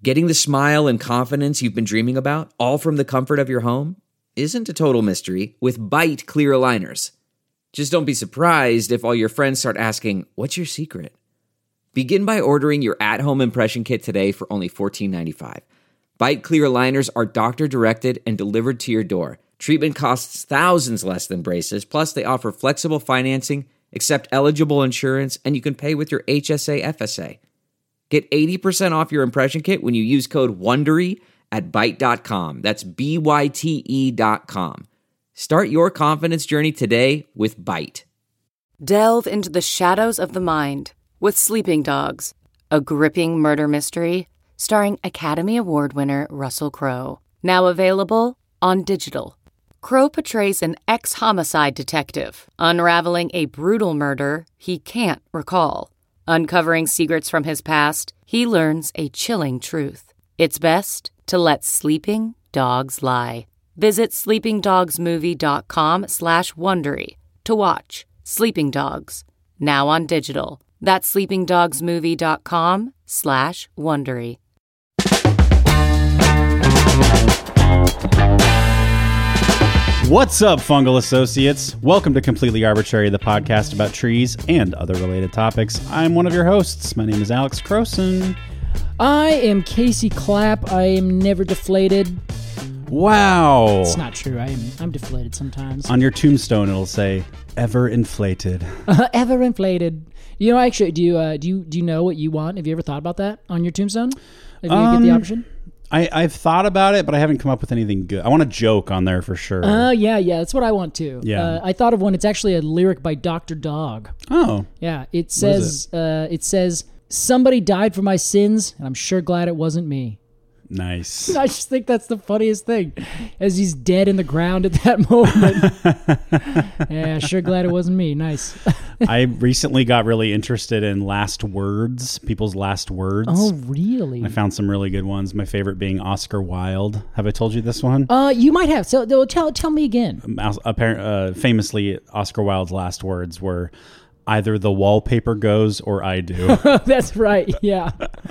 Getting the smile and confidence you've been dreaming about, all from the comfort of your home, isn't a total mystery with Byte clear aligners. Just don't be surprised if all your friends start asking, "What's your secret?" Begin by ordering your at-home impression kit today for only $14.95. Byte clear aligners are doctor-directed and delivered to your door. Treatment costs thousands less than braces, plus they offer flexible financing, accept eligible insurance, and you can pay with your HSA FSA. Get 80% off your impression kit when you use code WONDERY at Byte.com. That's BYTE.com. Start your confidence journey today with Byte. Delve into the shadows of the mind with Sleeping Dogs, a gripping murder mystery starring Academy Award winner Russell Crowe. Now available on digital. Crowe portrays an ex-homicide detective unraveling a brutal murder he can't recall. Uncovering secrets from his past, he learns a chilling truth. It's best to let sleeping dogs lie. Visit sleepingdogsmovie.com/Wondery to watch Sleeping Dogs, now on digital. That's sleepingdogsmovie.com/Wondery. What's up, fungal associates? Welcome to Completely Arbitrary, the podcast about trees and other related topics. I'm one of your hosts. My name is Alex Croson. I am Casey Clapp. I am never deflated. Wow. It's not true. I'm deflated sometimes. On your tombstone, it'll say, ever inflated. Ever inflated. You know, actually, do you know what you want? Have you ever thought about that on your tombstone? If you get the option? I've thought about it, but I haven't come up with anything good. I want a joke on there for sure. Yeah, that's what I want too. Yeah. I thought of one. It's actually a lyric by Dr. Dog. Oh. Yeah, it says, somebody died for my sins, and I'm sure glad it wasn't me. Nice. I just think that's the funniest thing, as he's dead in the ground at that moment. Yeah, sure glad it wasn't me. Nice. I recently got really interested in last words, people's last words. Oh, really? I found some really good ones. My favorite being Oscar Wilde. Have I told you this one? You might have. So tell me again. Famously, Oscar Wilde's last words were, "Either the wallpaper goes or I do." That's right. Yeah.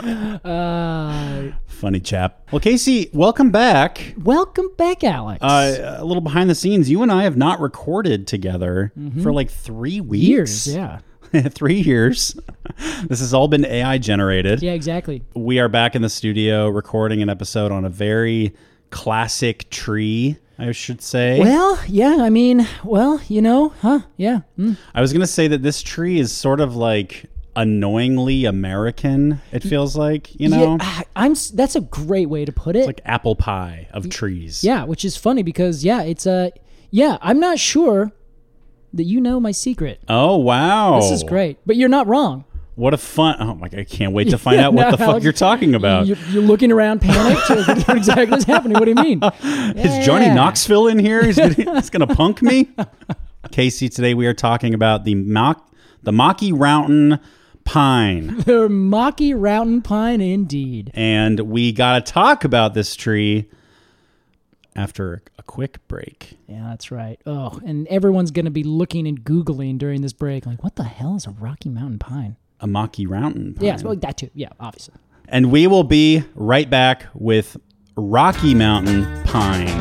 Funny chap. Well, Casey, welcome back. Welcome back, Alex. A little behind the scenes. You and I have not recorded together for like 3 weeks. Years, yeah. 3 years. This has all been AI generated. Yeah, exactly. We are back in the studio recording an episode on a very classic tree, I should say. Well, yeah, I mean, yeah. I was going to say that this tree is sort of like annoyingly American, it feels like, you know? Yeah, that's a great way to put it. It's like apple pie of trees. Yeah, which is funny because, I'm not sure that you know my secret. Oh, wow. This is great, but you're not wrong. What a fun... Oh, my God, I can't wait to find out what the fuck you're talking about. You're looking around panicked. What exactly is happening? What do you mean? Is Johnny Knoxville in here? He's going to punk me? Casey, today we are talking about the Maki Rountain pine. The Maki Rountain pine, indeed. And we got to talk about this tree after a quick break. Yeah, that's right. Oh, and everyone's going to be looking and Googling during this break, like, what the hell is a Rocky Mountain pine? A Maki Rountain pine. Yeah, well, that too. Yeah, obviously. And we will be right back with Rocky Mountain pine.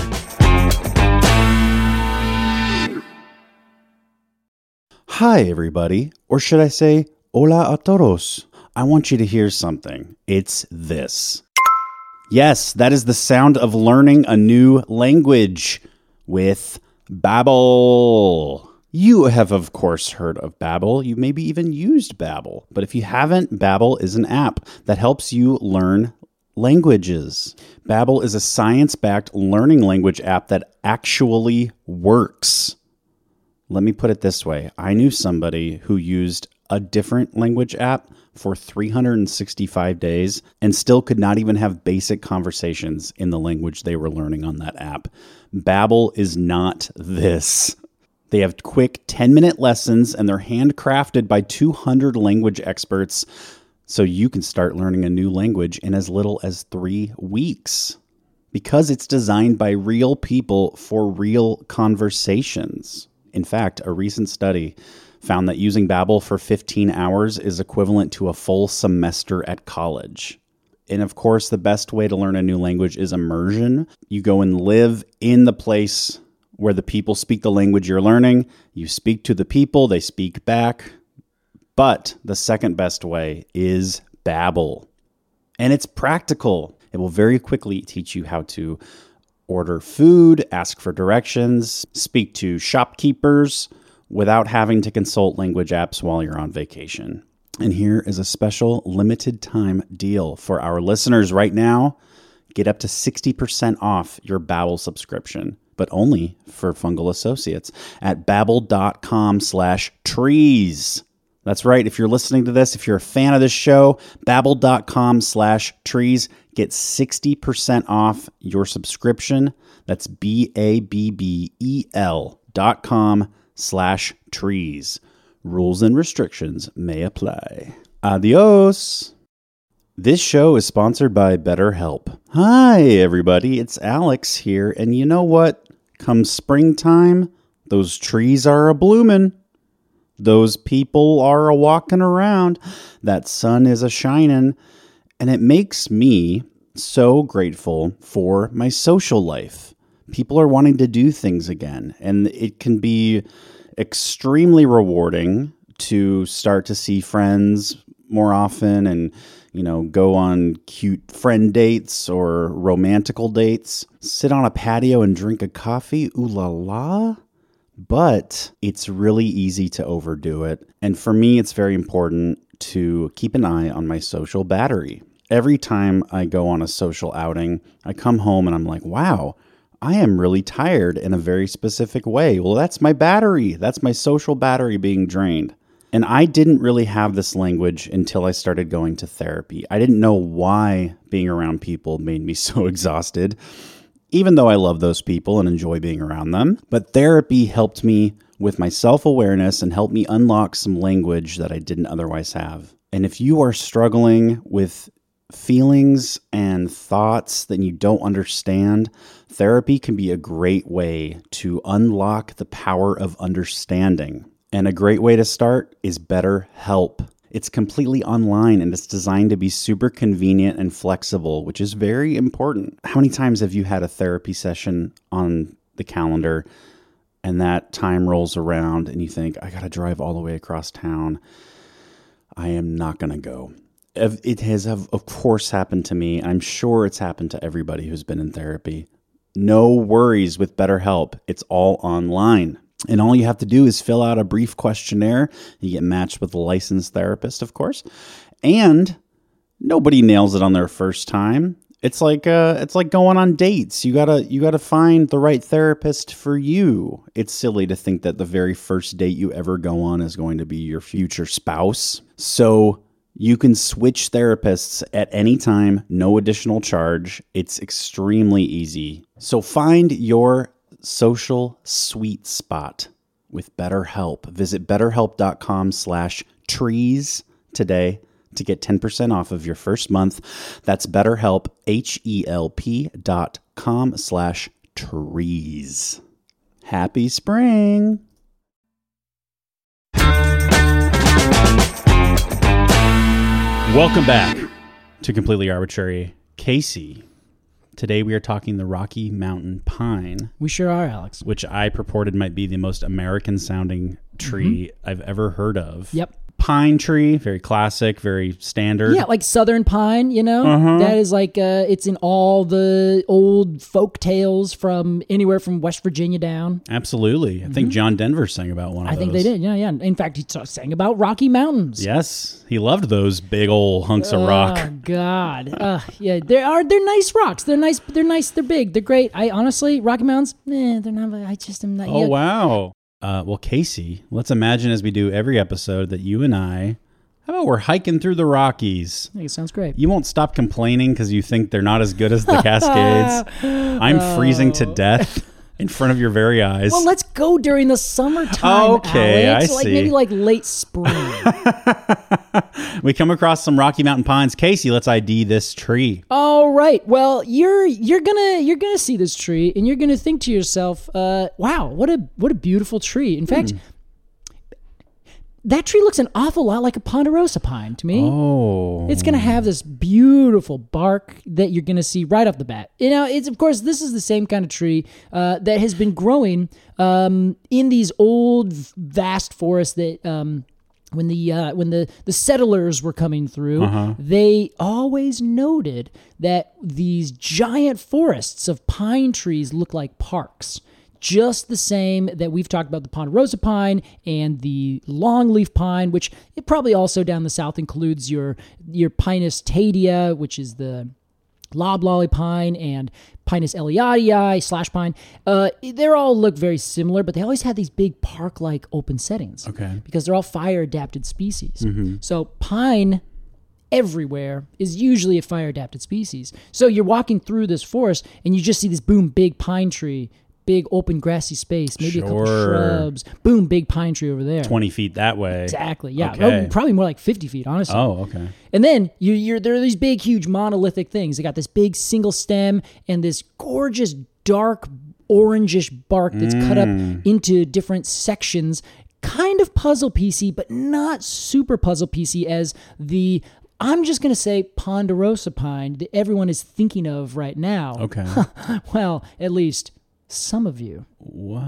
Hi, everybody. Or should I say, hola a todos. I want you to hear something. It's this. Yes, that is the sound of learning a new language with Babbel. You have, of course, heard of Babbel. You maybe even used Babbel. But if you haven't, Babbel is an app that helps you learn languages. Babbel is a science-backed learning language app that actually works. Let me put it this way. I knew somebody who used a different language app for 365 days and still could not even have basic conversations in the language they were learning on that app. Babbel is not this. They have quick 10-minute lessons and they're handcrafted by 200 language experts so you can start learning a new language in as little as 3 weeks. Because it's designed by real people for real conversations. In fact, a recent study found that using Babbel for 15 hours is equivalent to a full semester at college. And of course, the best way to learn a new language is immersion. You go and live in the place where the people speak the language you're learning. You speak to the people, they speak back. But the second best way is Babbel. And it's practical. It will very quickly teach you how to order food, ask for directions, speak to shopkeepers without having to consult language apps while you're on vacation. And here is a special limited time deal for our listeners right now. Get up to 60% off your Babbel subscription, but only for Fungal Associates at babbel.com/trees. That's right. If you're listening to this, if you're a fan of this show, babbel.com/trees, get 60% off your subscription. That's BABBEL.com/trees. Rules and restrictions may apply. Adios. This show is sponsored by BetterHelp. Hi, everybody. It's Alex here. And you know what? Come springtime, those trees are a-bloomin'. Those people are a-walking around. That sun is a-shining. And it makes me so grateful for my social life. People are wanting to do things again. And it can be extremely rewarding to start to see friends more often and, go on cute friend dates or romantical dates, sit on a patio and drink a coffee. Ooh la la. But it's really easy to overdo it. And for me, it's very important to keep an eye on my social battery. Every time I go on a social outing, I come home and I'm like, wow, I am really tired in a very specific way. Well, that's my battery. That's my social battery being drained. And I didn't really have this language until I started going to therapy. I didn't know why being around people made me so exhausted, even though I love those people and enjoy being around them. But therapy helped me with my self-awareness and helped me unlock some language that I didn't otherwise have. And if you are struggling with feelings and thoughts that you don't understand, therapy can be a great way to unlock the power of understanding. And a great way to start is BetterHelp. It's completely online and it's designed to be super convenient and flexible, which is very important. How many times have you had a therapy session on the calendar and that time rolls around and you think, I got to drive all the way across town. I am not going to go. It has, of course, happened to me. I'm sure it's happened to everybody who's been in therapy. No worries with BetterHelp. It's all online. And all you have to do is fill out a brief questionnaire. You get matched with a licensed therapist, of course. And nobody nails it on their first time. It's like going on dates. You gotta find the right therapist for you. It's silly to think that the very first date you ever go on is going to be your future spouse. So you can switch therapists at any time, no additional charge. It's extremely easy. So find your social sweet spot with BetterHelp. Visit betterhelp.com/trees today to get 10% off of your first month. That's BetterHelp, HELP.com/trees. Happy spring. Welcome back to Completely Arbitrary. Casey, today we are talking the Rocky Mountain pine. We sure are, Alex. Which I purported might be the most American-sounding tree I've ever heard of. Yep. Pine tree, very classic, very standard. Yeah, like Southern pine, That is like, it's in all the old folk tales from anywhere from West Virginia down. Absolutely. I think John Denver sang about one of those. I think they did, yeah. In fact, he sang about Rocky Mountains. Yes, he loved those big old hunks of rock. Oh, God. Yeah, they're nice rocks. They're nice, they're big, they're great. I honestly, Rocky Mountains, they're not, I just am not. Oh, yeah. Wow. Well, Casey, let's imagine as we do every episode that you and I, how about we're hiking through the Rockies? I think it sounds great. You won't stop complaining because you think they're not as good as the Cascades. I'm freezing to death in front of your very eyes. Well, let's go during the summertime, okay, Alex. I see. Maybe like late spring. We come across some Rocky Mountain pines. Casey, let's ID this tree. All right. Well, you're gonna see this tree and you're gonna think to yourself, "Wow, what a beautiful tree." In fact, that tree looks an awful lot like a ponderosa pine to me. Oh. It's going to have this beautiful bark that you're going to see right off the bat. It's of course, this is the same kind of tree that has been growing in these old, vast forests that when the settlers were coming through, they always noted that these giant forests of pine trees look like parks. Just the same that we've talked about the ponderosa pine and the longleaf pine, which it probably also down the south includes your Pinus taedea, which is the loblolly pine, and Pinus eliadii / pine. They all look very similar, but they always have these big park-like open settings. Okay. Because they're all fire-adapted species. So pine everywhere is usually a fire-adapted species. So you're walking through this forest and you just see this big pine tree, big open grassy space, maybe a couple shrubs. Boom, big pine tree over there. 20 feet that way. Exactly. Yeah. Okay. Probably more like 50 feet, honestly. Oh, okay. And then there are these big, huge monolithic things. They got this big single stem and this gorgeous dark orangish bark that's cut up into different sections. Kind of puzzle piecey, but not super puzzle piecey as the, I'm just going to say, ponderosa pine that everyone is thinking of right now. Okay. Well, at least some of you. What?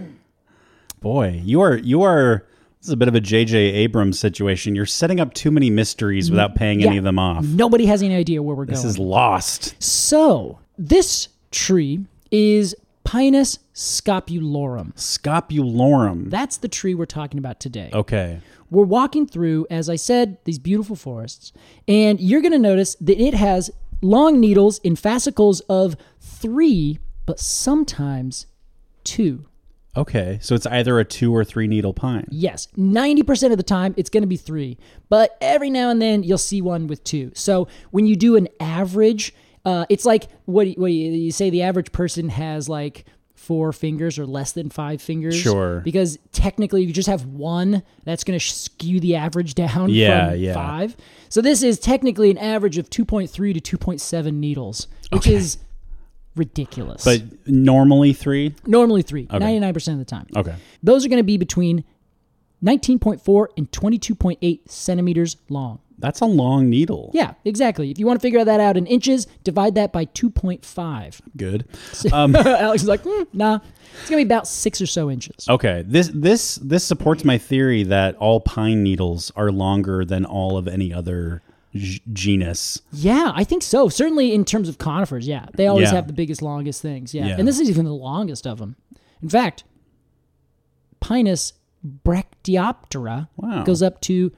Boy, you are. This is a bit of a J.J. Abrams situation. You're setting up too many mysteries without paying any of them off. Nobody has any idea where we're going. This is lost. So, this tree is Pinus scopulorum. Scopulorum. That's the tree we're talking about today. Okay. We're walking through, as I said, these beautiful forests, and you're going to notice that it has long needles in fascicles of 3, but sometimes 2. Okay, so it's either a 2 or 3 needle pine. Yes, 90% of the time it's going to be 3, but every now and then you'll see one with 2. So when you do an average, it's like what you say the average person has like 4 fingers or less than 5 fingers. Sure. Because technically you just have 1, that's going to skew the average down from 5. So this is technically an average of 2.3 to 2.7 needles, which is ridiculous. But normally 3? Normally 3, 99% of the time. Okay. Those are going to be between 19.4 and 22.8 centimeters long. That's a long needle. Yeah, exactly. If you want to figure that out in inches, divide that by 2.5. Good. Alex is like, nah. It's going to be about 6 or so inches. Okay. This supports my theory that all pine needles are longer than all of any other genus. Yeah, I think so. Certainly in terms of conifers, yeah. They always have the biggest, longest things. Yeah. And this is even the longest of them. In fact, Pinus brachyptera goes up to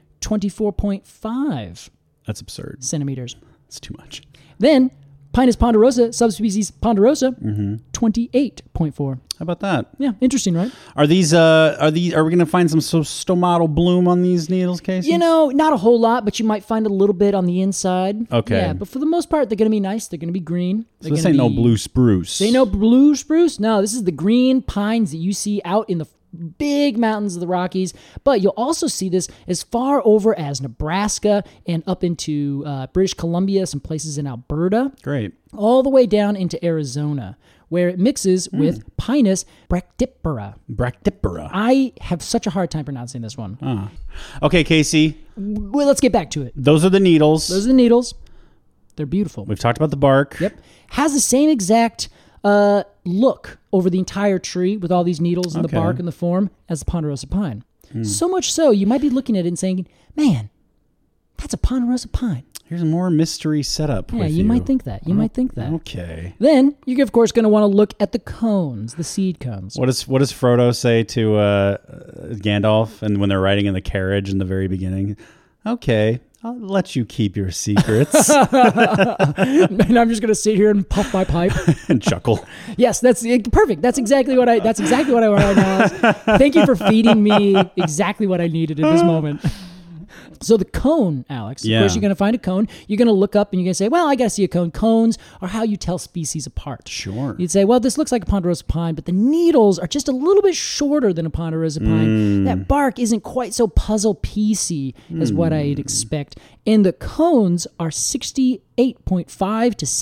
24.5. That's absurd. Centimeters. It's too much. Then Pinus ponderosa, subspecies ponderosa, 28.4. How about that? Yeah, interesting, right? Are we going to find some stomatal bloom on these needles, Casey? Not a whole lot, but you might find a little bit on the inside. Okay. Yeah, but for the most part, they're going to be nice. They're going to be green. So this ain't no blue spruce. They no blue spruce? No, this is the green pines that you see out in the big mountains of the Rockies, but you'll also see this as far over as Nebraska and up into British Columbia, some places in Alberta. Great. All the way down into Arizona, where it mixes with Pinus brachyptera. Brachyptera. I have such a hard time pronouncing this one. Okay, Casey. Well, let's get back to it. Those are the needles. They're beautiful. We've talked about the bark. Yep. Has the same exact look over the entire tree with all these needles and the bark and the form as the ponderosa pine. So much so, you might be looking at it and saying, man, that's a ponderosa pine. Here's more mystery setup. Yeah, you might think that. Okay. Then you're of course going to want to look at the cones, the seed cones. What does Frodo say to Gandalf, and when they're riding in the carriage in the very beginning? Okay, I'll let you keep your secrets. And I'm just going to sit here and puff my pipe and chuckle. Yes, that's perfect. That's exactly what I want now. Thank you for feeding me exactly what I needed at this moment. So the cone, Alex, of course you're going to find a cone. You're going to look up and you're going to say, well, I got to see a cone. Cones are how you tell species apart. Sure. You'd say, well, this looks like a ponderosa pine, but the needles are just a little bit shorter than a ponderosa pine. That bark isn't quite so puzzle-piecey as what I'd expect. And the cones are 68.5 to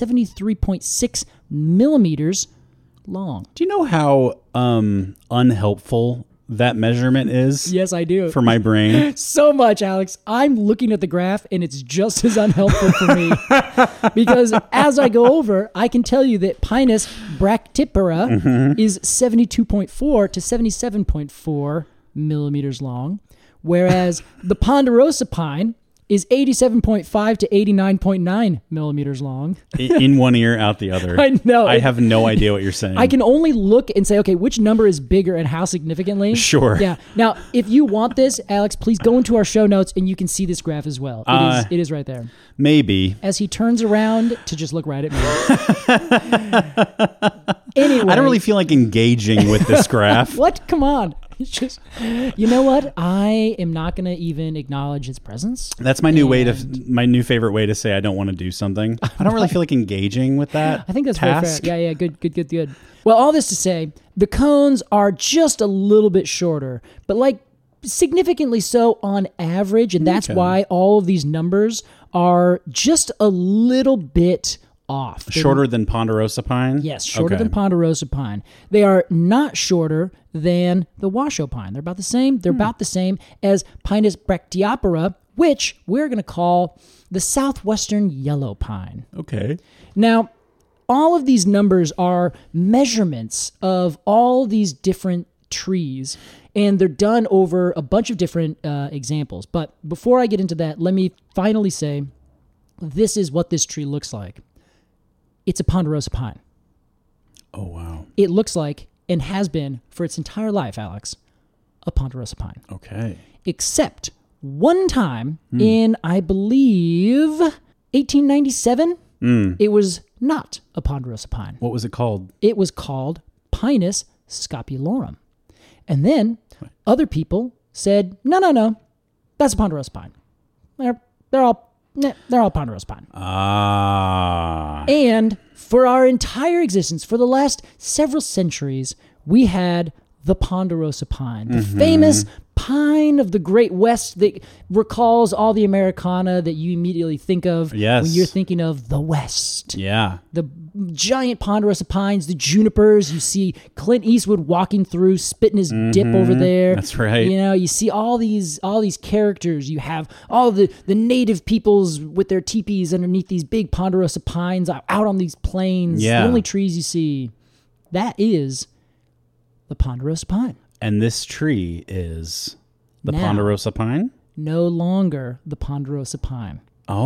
73.6 millimeters long. Do you know how unhelpful that measurement is? Yes, I do. For my brain. So much, Alex. I'm looking at the graph and it's just as unhelpful for me because as I go over, I can tell you that Pinus brachypara is 72.4 to 77.4 millimeters long, whereas the ponderosa pine is 87.5 to 89.9 millimeters long. In one ear, out the other. I know. I have no idea what you're saying. I can only look and say, okay, which number is bigger and how significantly? Sure. Yeah. Now, if you want this, Alex, please go into our show notes and you can see this graph as well. It is right there. Maybe. As he turns around to just look right at me. Anyway. I don't really feel like engaging with this graph. What? Come on. It's just, you know what? I am not going to even acknowledge its presence. That's my new my new favorite way to say I don't want to do something. I don't really feel like engaging with that. I think that's task. very fair. Yeah, good. Well, all this to say, the cones are just a little bit shorter, but like significantly so on average, and that's why all of these numbers are just a little bit off. Shorter than ponderosa pine? Yes, shorter than ponderosa pine. They are not shorter than the Washoe pine. They're about the same. They're about the same as Pinus brachypara, which we're going to call the southwestern yellow pine. Okay. Now, all of these numbers are measurements of all these different trees, and they're done over a bunch of different examples. But before I get into that, let me finally say this is what this tree looks like. It's a ponderosa pine. Oh, wow. It looks like, and has been for its entire life, Alex, a ponderosa pine. Okay. Except one time in, I believe, 1897, it was not a ponderosa pine. What was it called? It was called Pinus scopulorum. And then other people said, no, that's a ponderosa pine. They're all ponderosa pine. Ah. And for our entire existence, for the last several centuries, we had the ponderosa pine, the famous pine of the Great West that recalls all the Americana that you immediately think of Yes. when you're thinking of the West. Yeah. The giant ponderosa pines, the junipers. You see Clint Eastwood walking through, spitting his dip over there. That's right. You know, you see all these characters. You have all the native peoples with their teepees underneath these big ponderosa pines out on these plains. Yeah. The only trees you see. That is the ponderosa pine. And this tree is the Now. ponderosa pine? No longer the ponderosa pine.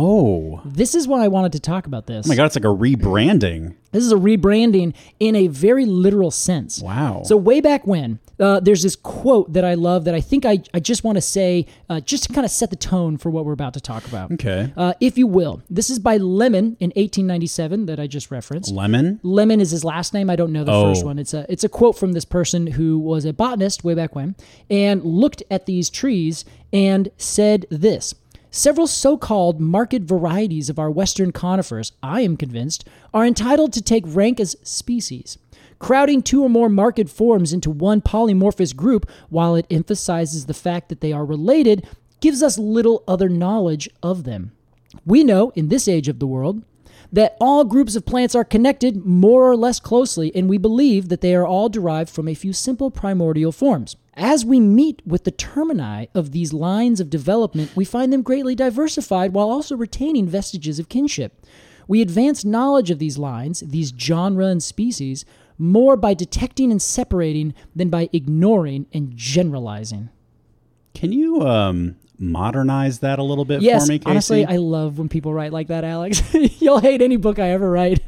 Oh. This is why I wanted to talk about this. Oh my God, it's like a rebranding. This is a rebranding in a very literal sense. Wow. So way back when, there's this quote that I love that I think I just want to say, just to kind of set the tone for what we're about to talk about. Okay. If you will. This is by Lemon in 1897 that I just referenced. Lemon? Lemon is his last name. I don't know the first one. It's a quote from this person who was a botanist way back when and looked at these trees and said this. Several so-called market varieties of our western conifers, I am convinced, are entitled to take rank as species. Crowding two or more marked forms into one polymorphous group, while it emphasizes the fact that they are related, gives us little other knowledge of them. We know, in this age of the world, that all groups of plants are connected more or less closely, and we believe that they are all derived from a few simple primordial forms. As we meet with the termini of these lines of development, we find them greatly diversified while also retaining vestiges of kinship. We advance knowledge of these lines, these genera and species, more by detecting and separating than by ignoring and generalizing. Can you modernize that a little bit Yes, for me, Casey? honestly, I love when people write like that, Alex. You'll hate any book I ever write.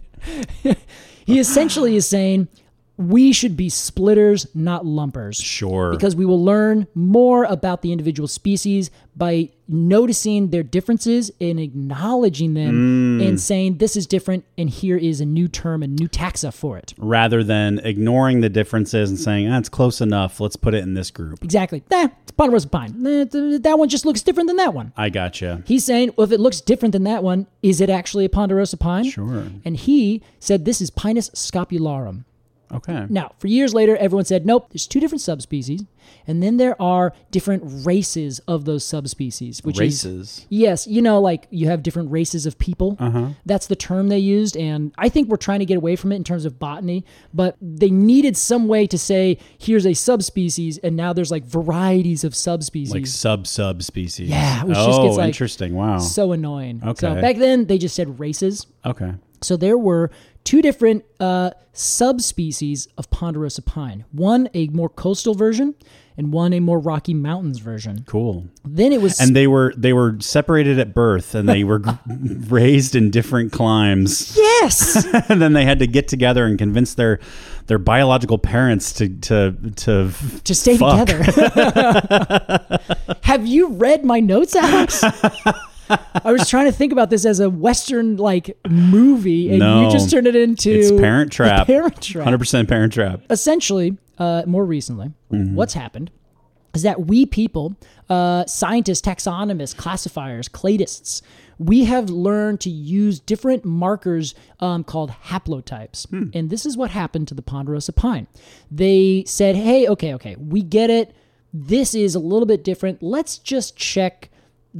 He essentially is saying, we should be splitters, not lumpers. Sure. Because we will learn more about the individual species by noticing their differences and acknowledging them and saying this is different and here is a new term, a new taxa for it. Rather than ignoring the differences and saying, it's close enough, let's put it in this group. Exactly. It's ponderosa pine. That one just looks different than that one. I gotcha. He's saying, well, if it looks different than that one, is it actually a ponderosa pine? Sure. And he said this is Pinus scopularum. Okay. Now, for years later, everyone said, nope, there's 2 different subspecies. And then there are different races of those subspecies. Which Races? Yes. Like you have different races of people. That's the term they used. And I think we're trying to get away from it in terms of botany. But they needed some way to say, here's a subspecies. And now there's like varieties of subspecies. Like subspecies. Yeah. Which just gets like interesting. Wow. so annoying. Okay. So back then, they just said races. Okay. So there were 2 different subspecies of ponderosa pine. One, a more coastal version, and one, a more Rocky Mountains version. Cool. Then it was... And they were separated at birth, and they were raised in different climes. Yes! And then they had to get together and convince their biological parents to stay fuck. together. Have you read my notes, Alex? I was trying to think about this as a Western movie, and you just turned it into it's Parent Trap. Parent Trap. 100% Parent Trap. Essentially, more recently, what's happened is that we people, scientists, taxonomists, classifiers, cladists, we have learned to use different markers called haplotypes. And this is what happened to the ponderosa pine. They said, hey, okay, we get it. This is a little bit different. Let's just check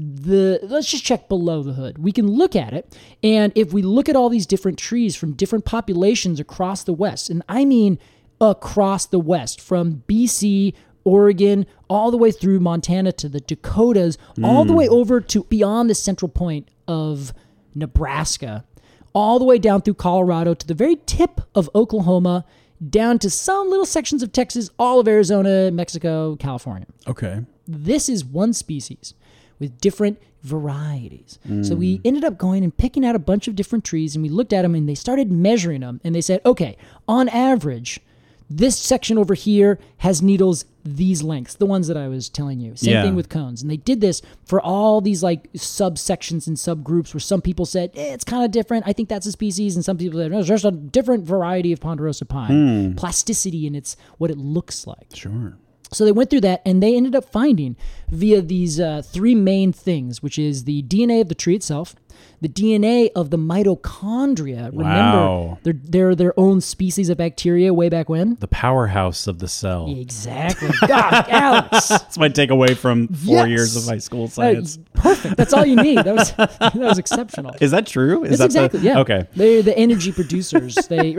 below the hood. We can look at it, and if we look at all these different trees from different populations across the West, and I mean across the West, from BC, Oregon, all the way through Montana to the Dakotas, all the way over to beyond the central point of Nebraska, all the way down through Colorado to the very tip of Oklahoma, down to some little sections of Texas, all of Arizona, Mexico, California. Okay. This is one species with different varieties. So we ended up going and picking out a bunch of different trees, and we looked at them, and they started measuring them, and they said, okay, on average, this section over here has needles these lengths, the ones that I was telling you. Same thing with cones. And they did this for all these like subsections and subgroups where some people said, it's kind of different. I think that's a species. And some people said, no, there's a different variety of ponderosa pine. Plasticity in what it looks like. Sure. So they went through that, and they ended up finding via these 3 main things, which is the DNA of the tree itself, the DNA of the mitochondria. Wow. Remember, they're their own species of bacteria way back when. The powerhouse of the cell. Exactly. God, Alex. That's my takeaway from 4 years of high school science. Perfect. That's all you need. That was exceptional. Is that true? That's exactly, yeah. Okay. They're the energy producers. They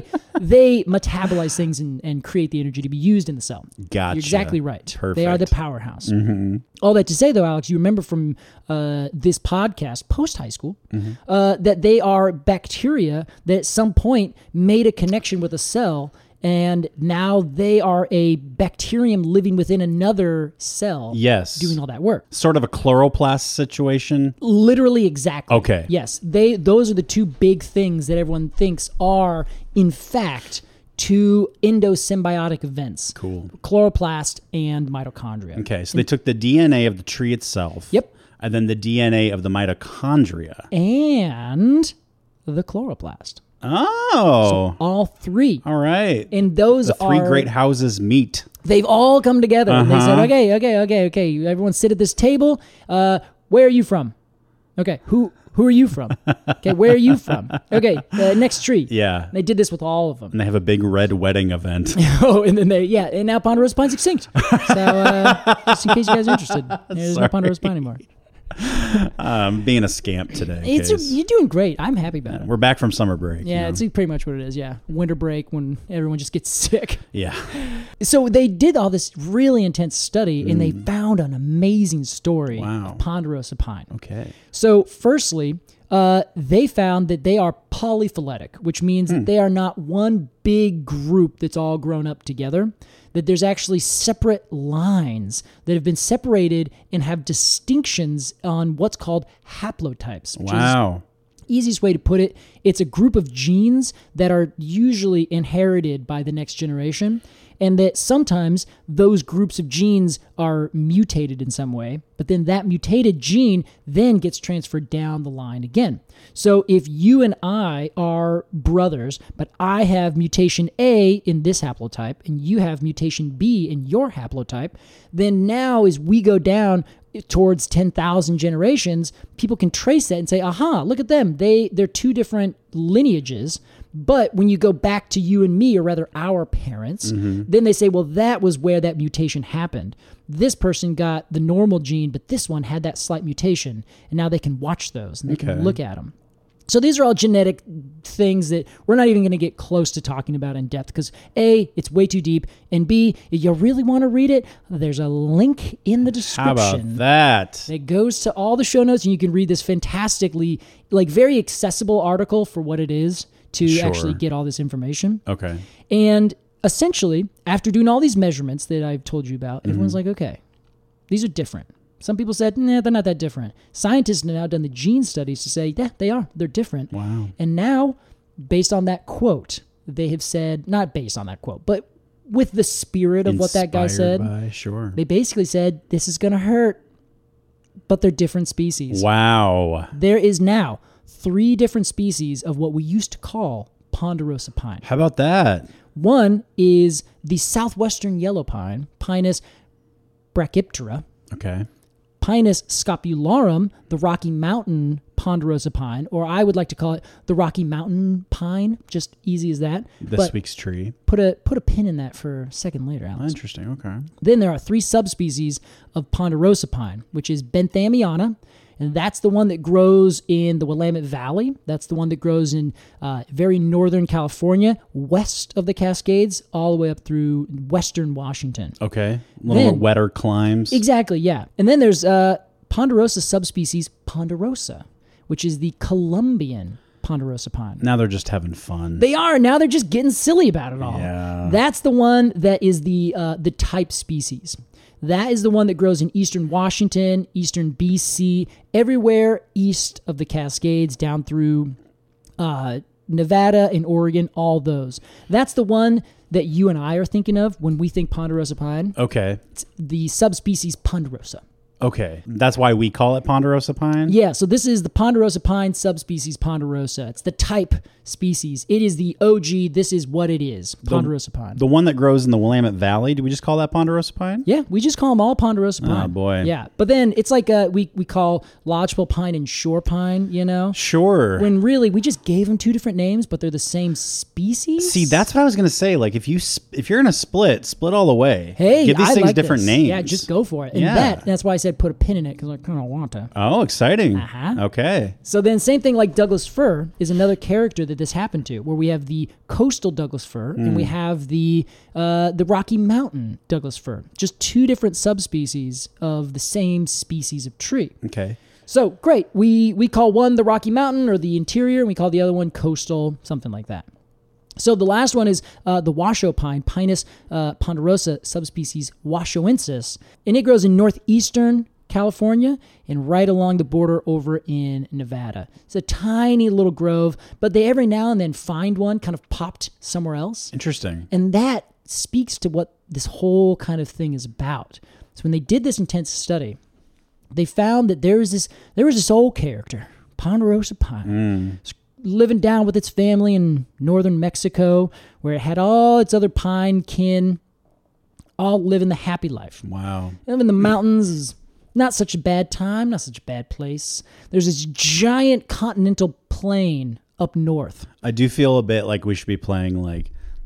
metabolize things and create the energy to be used in the cell. Gotcha. You're exactly right. Perfect. They are the powerhouse. All that to say, though, Alex, you remember from this podcast, post-high school, that they are bacteria that at some point made a connection with a cell, and now they are a bacterium living within another cell. Yes. Doing all that work. Sort of a chloroplast situation. Literally, exactly. Okay. Yes. Those are the 2 big things that everyone thinks are, in fact, 2 endosymbiotic events. Cool. Chloroplast and mitochondria. Okay, so they took the DNA of the tree itself. Yep. And then the DNA of the mitochondria. And the chloroplast. Oh. All 3. All right. And those the 3 great houses meet. They've all come together. And they said, okay. Everyone sit at this table. Where are you from? Okay. Who are you from? Okay. Where are you from? Okay. Next tree. Yeah. They did this with all of them. And they have a big red wedding event. Oh, and then and now ponderosa pine's extinct. So, just in case you guys are interested, there's no ponderosa pine anymore. Being a scamp today. You're doing great. I'm happy about it. We're back from summer break. Yeah, it's pretty much what it is. Yeah, winter break when everyone just gets sick. Yeah. So they did all this really intense study, and they found an amazing story of ponderosa pine. Okay. So firstly, they found that they are polyphyletic, which means that they are not one big group that's all grown up together, that there's actually separate lines that have been separated and have distinctions on what's called haplotypes. Wow. Easiest way to put it, it's a group of genes that are usually inherited by the next generation, and that sometimes those groups of genes are mutated in some way, but then that mutated gene then gets transferred down the line again. So if you and I are brothers, but I have mutation A in this haplotype, and you have mutation B in your haplotype, then now as we go down towards 10,000 generations, people can trace that and say, aha, look at them. They're 2 different different lineages. But when you go back to you and me, or rather our parents, then they say, well, that was where that mutation happened. This person got the normal gene, but this one had that slight mutation. And now they can watch those and they can look at them. So these are all genetic things that we're not even going to get close to talking about in depth because A, it's way too deep, and B, if you really want to read it, there's a link in the description. How about that? It goes to all the show notes, and you can read this fantastically, like very accessible article for what it is to actually get all this information. Okay. And essentially, after doing all these measurements that I've told you about, everyone's like, okay, these are different. Some people said, nah, they're not that different. Scientists have now done the gene studies to say, yeah, they are. They're different. Wow. And now, based on that quote, they have said, not based on that quote, but with the spirit of what that guy said, they basically said, this is going to hurt, but they're different species. Wow. There is now 3 different species of what we used to call ponderosa pine. How about that? One is the southwestern yellow pine, Pinus brachyptera. Okay. Pinus scapularum, the Rocky Mountain ponderosa pine, or I would like to call it the Rocky Mountain pine, just easy as that. This week's tree. Put a pin in that for a second later, Alex. Interesting, okay. Then there are 3 subspecies of ponderosa pine, which is Benthamiana, and that's the one that grows in the Willamette Valley. That's the one that grows in very northern California, west of the Cascades, all the way up through western Washington. Okay. A little more wetter climes. Exactly, yeah. And then there's ponderosa subspecies ponderosa, which is the Colombian ponderosa pine. Now they're just having fun. They are. Now they're just getting silly about it all. Yeah. That's the one that is the type species. That is the one that grows in eastern Washington, eastern BC, everywhere east of the Cascades, down through Nevada and Oregon, all those. That's the one that you and I are thinking of when we think ponderosa pine. Okay. It's the subspecies ponderosa. Okay. That's why we call it ponderosa pine? Yeah, so this is the ponderosa pine subspecies ponderosa. It's the type species. It is the OG. This is what it is, ponderosa pine. The one that grows in the Willamette Valley, do we just call that ponderosa pine? Yeah, we just call them all ponderosa pine. Oh, boy. Yeah, but then it's like we call lodgepole pine and shore pine, you know? Sure. When really we just gave them 2 different names, but they're the same species? See, that's what I was going to say. Like, if you're in a split all the way. Hey, give these I things like different this. names. Yeah, just go for it. And Yeah. that's why I said put a pin in it, because I kind of want to. Oh, exciting. Uh-huh. Okay. So then same thing like Douglas fir is another character that this happened to, where we have the coastal Douglas fir and we have the Rocky Mountain Douglas fir. Just 2 different subspecies of the same species of tree. Okay. So great. We call one the Rocky Mountain or the interior, and we call the other one coastal, something like that. So the last one is the Washoe pine, Pinus ponderosa subspecies washoensis, and it grows in northeastern California and right along the border over in Nevada. It's a tiny little grove, but they every now and then find one kind of popped somewhere else. Interesting. And that speaks to what this whole kind of thing is about. So when they did this intense study, they found that there was this old character, ponderosa pine, living down with its family in northern Mexico, where it had all its other pine kin, all living the happy life. Wow. Living in the mountains is not such a bad time, not such a bad place. There's this giant continental plain up north. I do feel a bit like we should be playing like...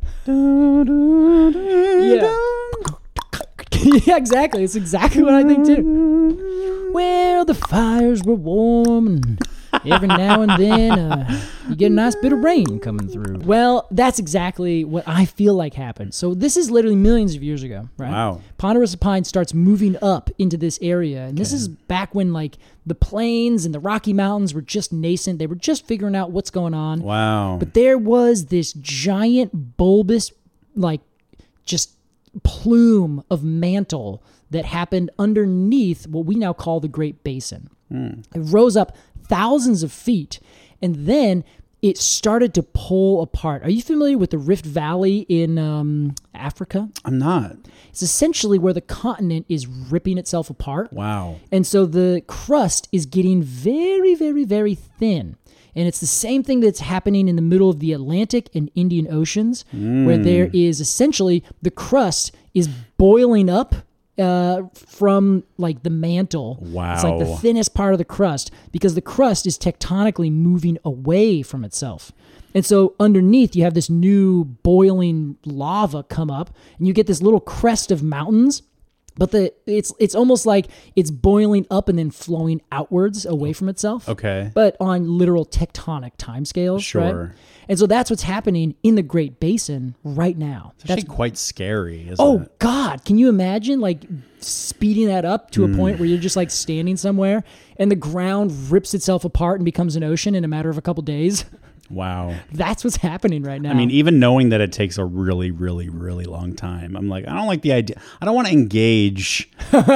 Yeah. Yeah, exactly. It's exactly what I think too. Well, the fires were warm, and every now and then you get a nice bit of rain coming through. Well, that's exactly what I feel like happened. So this is literally millions of years ago, right? Wow. Ponderosa pine starts moving up into this area, and this is back when like the plains and the Rocky Mountains were just nascent. They were just figuring out what's going on. Wow. But there was this giant bulbous, like just plume of mantle that happened underneath what we now call the Great Basin. It rose up thousands of feet, and then it started to pull apart. Are you familiar with the Rift Valley in Africa? I'm not. It's essentially where the continent is ripping itself apart. Wow. And so the crust is getting very, very, very thin. And it's the same thing that's happening in the middle of the Atlantic and Indian Oceans, where there is essentially the crust is boiling up from like the mantle. Wow. It's like the thinnest part of the crust because the crust is tectonically moving away from itself. And so underneath you have this new boiling lava come up and you get this little crest of mountains. But it's almost like it's boiling up and then flowing outwards away from itself. Okay. But on literal tectonic timescales. Sure. Right? And so that's what's happening in the Great Basin right now. It's actually quite scary, isn't Oh it? God, can you imagine like speeding that up to a point where you're just like standing somewhere and the ground rips itself apart and becomes an ocean in a matter of a couple days? Wow. That's what's happening right now. I mean, even knowing that it takes a really, really, really long time, I'm like, I don't like the idea. I don't want to engage I'm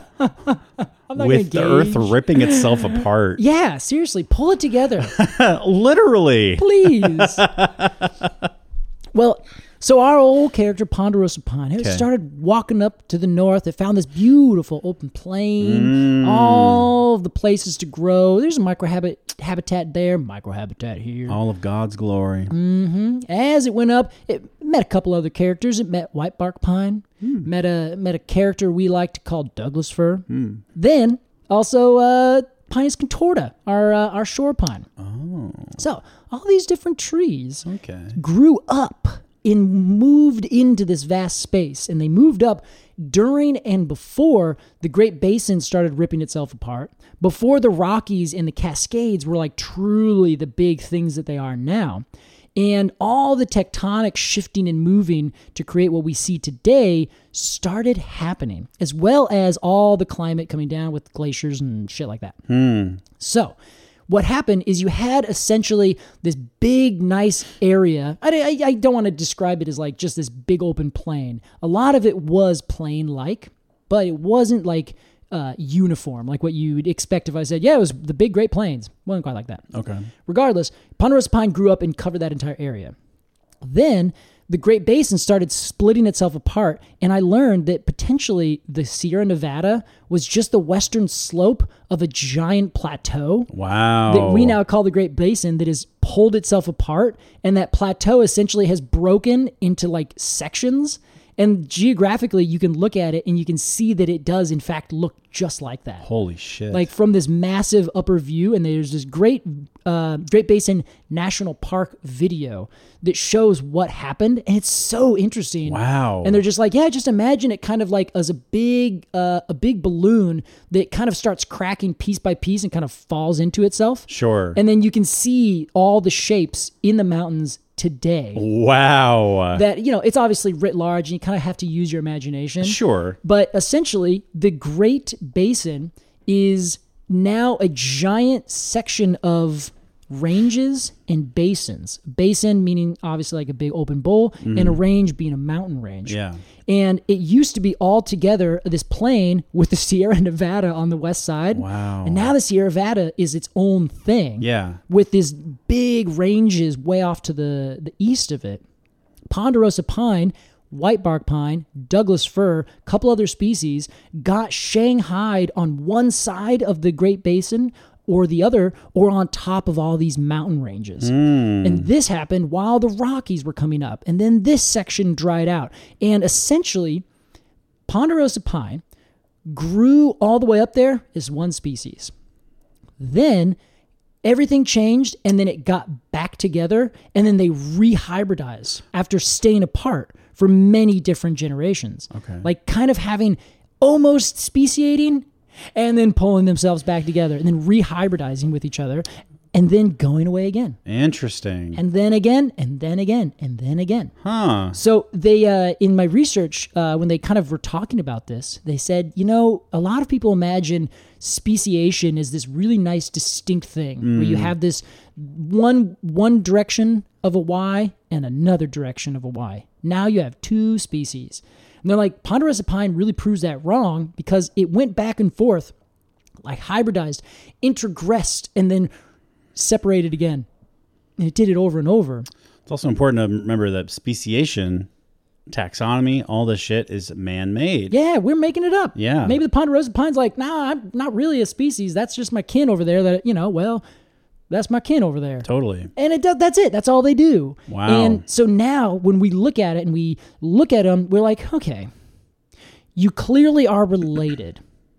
not with the gonna Earth engage. ripping itself apart. Yeah, seriously, pull it together. Literally. Please. Well, so our old character, Ponderosa Pine, it Okay. started walking up to the north. It found this beautiful open plain, all of the places to grow. There's a microhabitat there, microhabitat here. All of God's glory. As it went up, it met a couple other characters. It met Whitebark Pine, met a character we like to call Douglas Fir. Then also Pinus contorta, our shore pine. Oh. So all these different trees Okay. grew up and moved into this vast space. And they moved up during and before the Great Basin started ripping itself apart, before the Rockies and the Cascades were like truly the big things that they are now. And all the tectonic shifting and moving to create what we see today started happening, as well as all the climate coming down with glaciers and shit like that. So what happened is you had essentially this big, nice area. I don't want to describe it as like just this big open plain. A lot of it was plain-like, but it wasn't like uniform, like what you'd expect if I said, yeah, it was the big Great Plains. It wasn't quite like that. Okay. Regardless, Ponderosa Pine grew up and covered that entire area. Then the Great Basin started splitting itself apart, and I learned that potentially the Sierra Nevada was just the western slope of a giant plateau Wow. that we now call the Great Basin that has pulled itself apart, and that plateau essentially has broken into like sections. And geographically, you can look at it and you can see that it does, in fact, look just like that. Holy shit. Like from this massive upper view, and there's this great Great Basin National Park video that shows what happened, and it's so interesting. Wow. And they're just like, yeah, just imagine it kind of like as a big balloon that kind of starts cracking piece by piece and kind of falls into itself. Sure. And then you can see all the shapes in the mountains today. Wow. That, you know, it's obviously writ large and you kind of have to use your imagination. Sure. But essentially, the Great Basin is now a giant section of ranges and basins. Basin meaning obviously like a big open bowl, and a range being a mountain range. Yeah. And it used to be all together this plain with the Sierra Nevada on the west side. Wow. And now the Sierra Nevada is its own thing. Yeah. With these big ranges way off to the east of it. Ponderosa pine, whitebark pine, Douglas fir, a couple other species got shanghaied on one side of the Great Basin or the other, or on top of all these mountain ranges. And this happened while the Rockies were coming up. And then this section dried out. And essentially, Ponderosa pine grew all the way up there as one species. Then everything changed, and then it got back together, and then they rehybridized after staying apart for many different generations. Okay. Like kind of having almost speciating and then pulling themselves back together and then rehybridizing with each other and then going away again. Interesting. And then again, and then again, and then again. Huh. So they, in my research, when they kind of were talking about this, they said, you know, a lot of people imagine speciation is this really nice, distinct thing where you have this one direction of a Y and another direction of a Y. Now you have two species. And they're like, Ponderosa pine really proves that wrong because it went back and forth, like hybridized, intergressed, and then separated again. And it did it over and over. It's also important to remember that speciation, taxonomy, all this shit is man-made. Yeah, we're making it up. Yeah. Maybe the Ponderosa pine's like, nah, I'm not really a species. That's just my kin over there that, you know, well, that's my kin over there. Totally. And it does, that's it. That's all they do. Wow. And so now when we look at it and we look at them, we're like, okay, You clearly are related.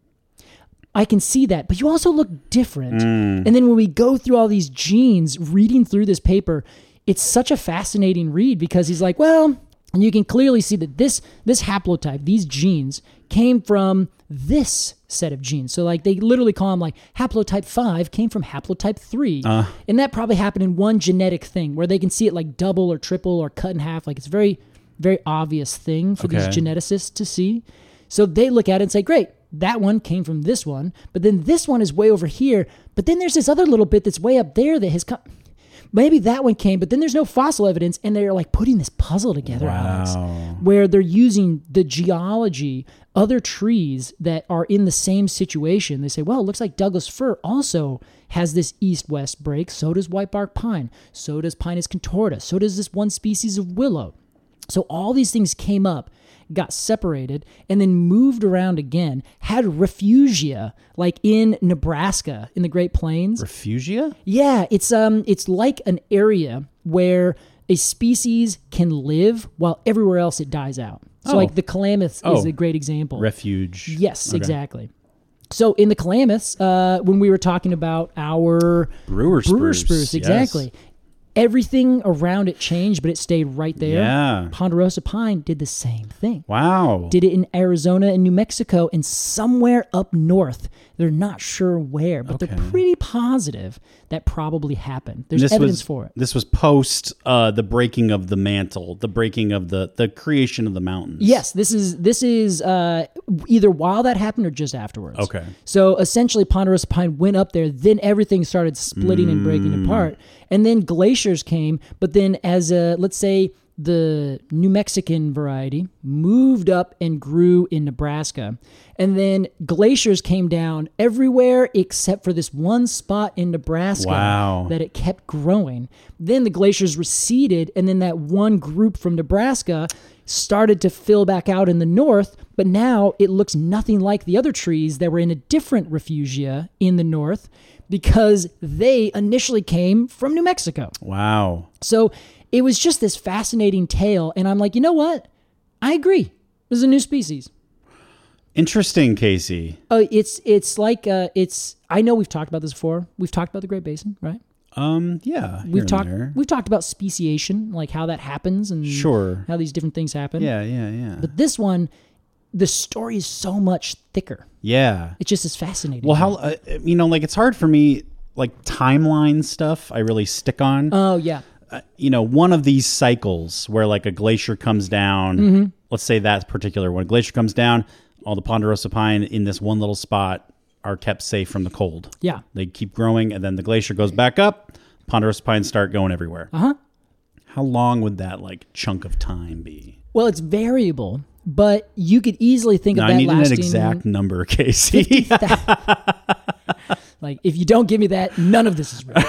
I can see that, but you also look different. And then when we go through all these genes, reading through this paper, it's such a fascinating read because he's like, well, and you can clearly see that this haplotype, these genes, came from this set of genes. So like they literally call them like haplotype 5 came from haplotype 3. And that probably happened in one genetic thing where they can see it like double or triple or cut in half. Like it's a very, very obvious thing for these geneticists to see. So they look at it and say, great, that one came from this one, but then this one is way over here. But then there's this other little bit that's way up there that has come. Maybe that one came, but then there's no fossil evidence, and they're like putting this puzzle together, Alex, where they're using the geology, other trees that are in the same situation. They say, well, it looks like Douglas fir also has this east-west break. So does whitebark pine. So does Pinus contorta. So does this one species of willow. So all these things came up, got separated, and then moved around again, had refugia, like in Nebraska, in the Great Plains. Refugia? Yeah, it's like an area where a species can live while everywhere else it dies out. So like the Klamath is a great example. Refuge. Yes, exactly. So in the Klamaths, when we were talking about our brewer spruce, exactly. Yes. Everything around it changed, but it stayed right there. Yeah. Ponderosa pine did the same thing. Wow. Did it in Arizona and New Mexico and somewhere up north. They're not sure where, but they're pretty positive that probably happened. There's evidence for it. This was post the breaking of the mantle, the breaking of the creation of the mountains. Yes, this is either while that happened or just afterwards. Okay. So essentially Ponderosa pine went up there, then everything started splitting and breaking apart. And then glaciers came, but then as let's say the New Mexican variety moved up and grew in Nebraska. And then glaciers came down everywhere except for this one spot in Nebraska that it kept growing. Then the glaciers receded, and then that one group from Nebraska started to fill back out in the north, but now it looks nothing like the other trees that were in a different refugia in the north because they initially came from New Mexico. Wow. So it was just this fascinating tale, and I'm like, you know what? I agree. This is a new species. Interesting, Casey. Oh, it's like I know we've talked about this before. We've talked about the Great Basin, right? Yeah. We've talked about speciation, like how that happens and how these different things happen. Yeah. But this one, the story is so much thicker. Yeah. It just is fascinating. Well, how like it's hard for me, like timeline stuff. I really stick on. Oh yeah. One of these cycles where like a glacier comes down. Let's say that particular one. A glacier comes down. All the ponderosa pine in this one little spot are kept safe from the cold. Yeah. They keep growing, and then the glacier goes back up. Ponderosa pines start going everywhere. How long would that like chunk of time be? Well, it's variable, but you could easily think of that lasting. I need an exact number, Casey. Like, if you don't give me that, none of this is real.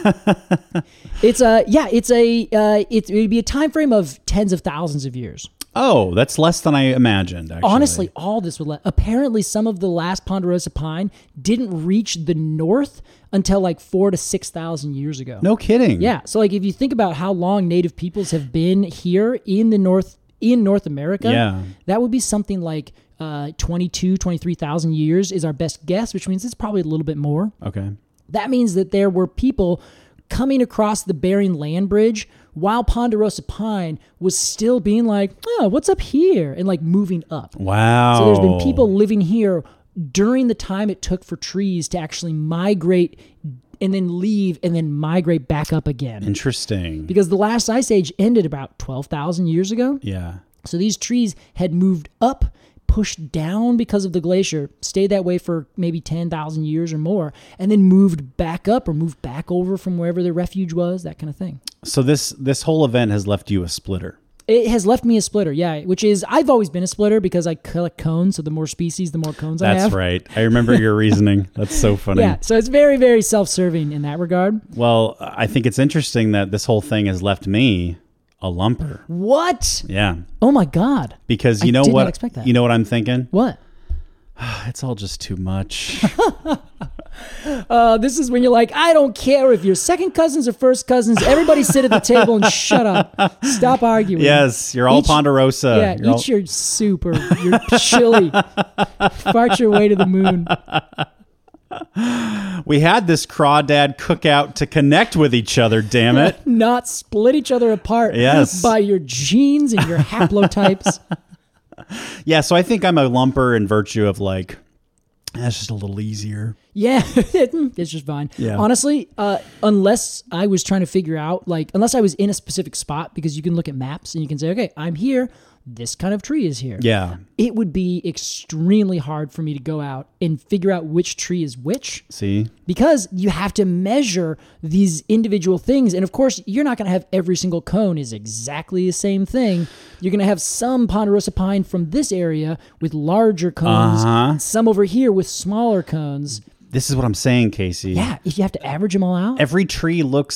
It would be a time frame of tens of thousands of years. Oh, that's less than I imagined, actually. Honestly, all this would apparently some of the last ponderosa pine didn't reach the north until like 4,000 to 6,000 years ago. No kidding. Yeah. So like if you think about how long native peoples have been here in North America, that would be something like 23,000 years is our best guess, which means it's probably a little bit more. Okay. That means that there were people coming across the Bering Land Bridge while ponderosa pine was still being like, oh, what's up here? And like moving up. Wow. So there's been people living here during the time it took for trees to actually migrate and then leave and then migrate back up again. Interesting. Because the last ice age ended about 12,000 years ago. Yeah. So these trees had moved up, pushed down because of the glacier, stayed that way for maybe 10,000 years or more, and then moved back up or moved back over from wherever their refuge was, that kind of thing. So this whole event has left you a splitter. It has left me a splitter, yeah, which is, I've always been a splitter because I collect cones, so the more species, the more cones I have. That's right. I remember your reasoning. That's so funny. Yeah, so it's very, very self-serving in that regard. Well, I think it's interesting that this whole thing has left me a lumper. What? Yeah. Oh my God. Because you know what? You know what I'm thinking? What? It's all just too much. This is when you're like, I don't care if you're second cousins or first cousins. Everybody sit at the table and shut up. Stop arguing. Yes, you're all Ponderosa. Yeah, eat your soup or your chili. Fart your way to the moon. We had this crawdad cookout to connect with each other, damn it. Not split each other apart by your genes and your haplotypes. Yeah, so I think I'm a lumper in virtue of like, that's just a little easier. Yeah, it's just fine. Yeah. Honestly, unless I was trying to figure out, like, unless I was in a specific spot, because you can look at maps and you can say, okay, I'm here. This kind of tree is here. Yeah. It would be extremely hard for me to go out and figure out which tree is which. See? Because you have to measure these individual things. And of course, you're not going to have every single cone is exactly the same thing. You're going to have some Ponderosa pine from this area with larger cones, some over here with smaller cones. This is what I'm saying, Casey. Yeah, if you have to average them all out. Every tree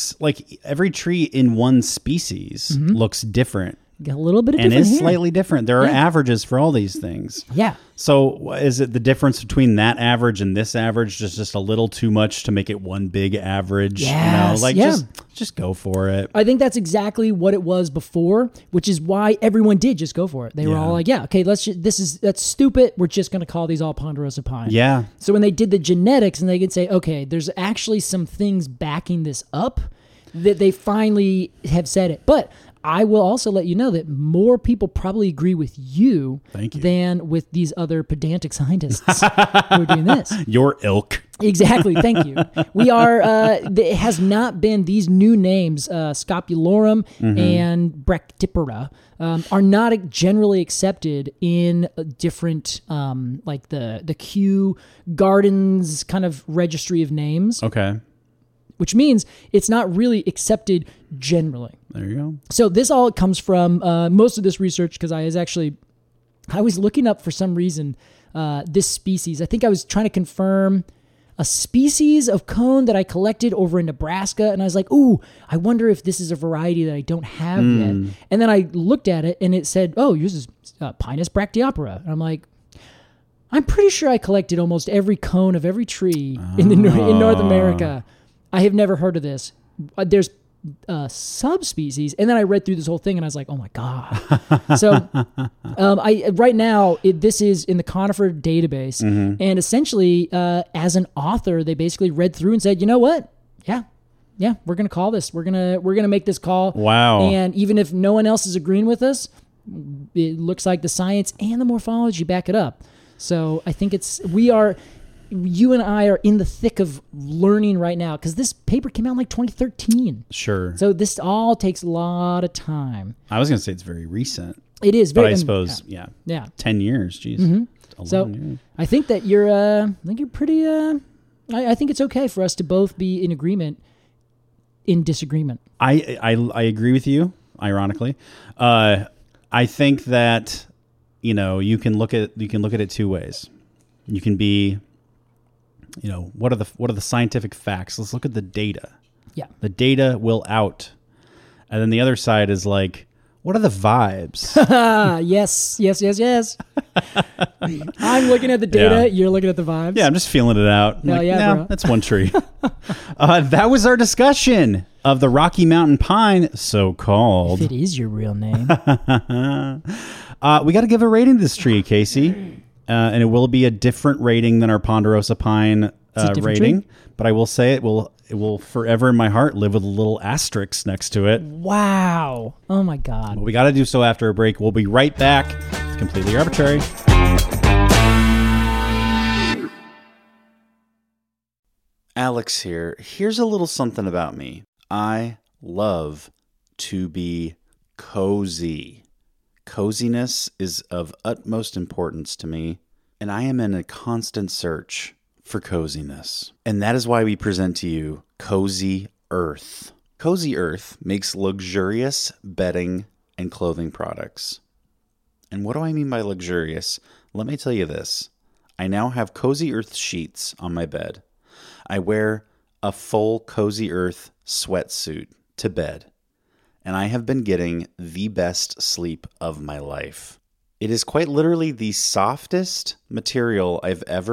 in one species looks different. Got a little bit of and different is here. Slightly different. There are averages for all these things. Yeah. So is it the difference between that average and this average just a little too much to make it one big average? Yes. Just go for it. I think that's exactly what it was before, which is why everyone did just go for it. They were all like, yeah, okay, that's stupid. We're just going to call these all Ponderosa pine. Yeah. So when they did the genetics and they could say, okay, there's actually some things backing this up, that they finally have said it. But I will also let you know that more people probably agree with you, than with these other pedantic scientists who are doing this. Your ilk. Exactly. Thank you. We are, it has not been these new names, Scopulorum and Brachypara, are not generally accepted in different, like the Kew Gardens kind of registry of names. Okay. Which means it's not really accepted generally. There you go. So this all comes from most of this research because I was looking up for some reason this species. I think I was trying to confirm a species of cone that I collected over in Nebraska, and I was like, ooh, I wonder if this is a variety that I don't have yet. And then I looked at it, and it said, oh, yours is Pinus brachypara. And I'm like, I'm pretty sure I collected almost every cone of every tree in North America. I have never heard of this. There's subspecies, and then I read through this whole thing, and I was like, "Oh my god!" So, right now this is in the conifer database, and essentially, as an author, they basically read through and said, "You know what? Yeah, we're gonna call this. We're gonna make this call." Wow! And even if no one else is agreeing with us, it looks like the science and the morphology back it up. So I think you and I are in the thick of learning right now because this paper came out in like 2013. Sure. So this all takes a lot of time. I was going to say it's very recent. It is. But I suppose, yeah. 10 years, geez. So years. I think that you're pretty, I think it's okay for us to both be in agreement in disagreement. I agree with you, ironically. I think that, you can look at it two ways. You can be, what are the scientific facts? Let's look at the data. Yeah. The data will out. And then the other side is like, what are the vibes? Yes. I'm looking at the data. Yeah. You're looking at the vibes. Yeah, I'm just feeling it out. Hell yeah, bro. That's one tree. That was our discussion of the Rocky Mountain pine, so-called. If it is your real name. We got to give a rating to this tree, Casey. And it will be a different rating than our Ponderosa pine rating. Tree? But I will say it will forever in my heart live with a little asterisk next to it. Wow. Oh, my God. But we got to do so after a break. We'll be right back. It's completely arbitrary. Alex here. Here's a little something about me. I love to be cozy. Coziness is of utmost importance to me, and I am in a constant search for coziness. And that is why we present to you Cozy Earth. Cozy Earth makes luxurious bedding and clothing products. And what do I mean by luxurious? Let me tell you this. I now have Cozy Earth sheets on my bed. I wear a full Cozy Earth sweatsuit to bed. And I have been getting the best sleep of my life. It is quite literally the softest material I've ever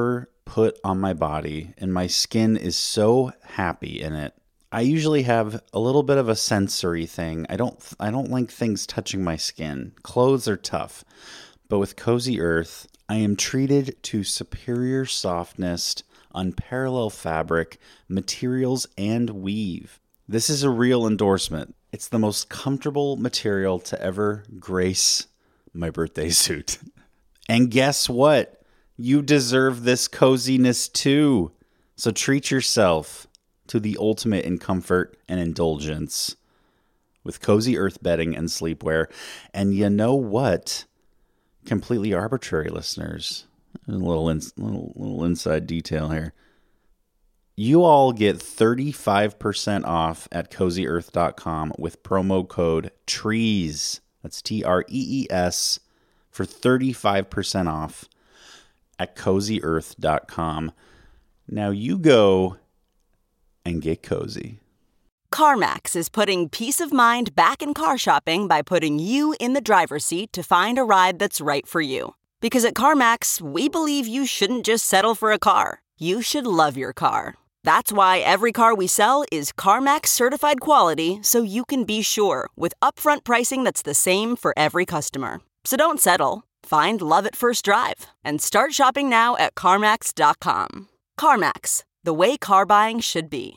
put on my body, and my skin is so happy in it. I usually have a little bit of a sensory thing. I don't like things touching my skin. Clothes are tough. But with Cozy Earth, I am treated to superior softness, unparalleled fabric, materials, and weave. This is a real endorsement. It's the most comfortable material to ever grace my birthday suit. And guess what? You deserve this coziness too. So treat yourself to the ultimate in comfort and indulgence with Cozy Earth bedding and sleepwear. And you know what? Completely arbitrary listeners. A little inside detail here. You all get 35% off at CozyEarth.com with promo code TREES. That's TREES for 35% off at CozyEarth.com. Now you go and get cozy. CarMax is putting peace of mind back in car shopping by putting you in the driver's seat to find a ride that's right for you. Because at CarMax, we believe you shouldn't just settle for a car. You should love your car. That's why every car we sell is CarMax certified quality, so you can be sure with upfront pricing that's the same for every customer. So don't settle. Find love at first drive and start shopping now at CarMax.com. CarMax, the way car buying should be.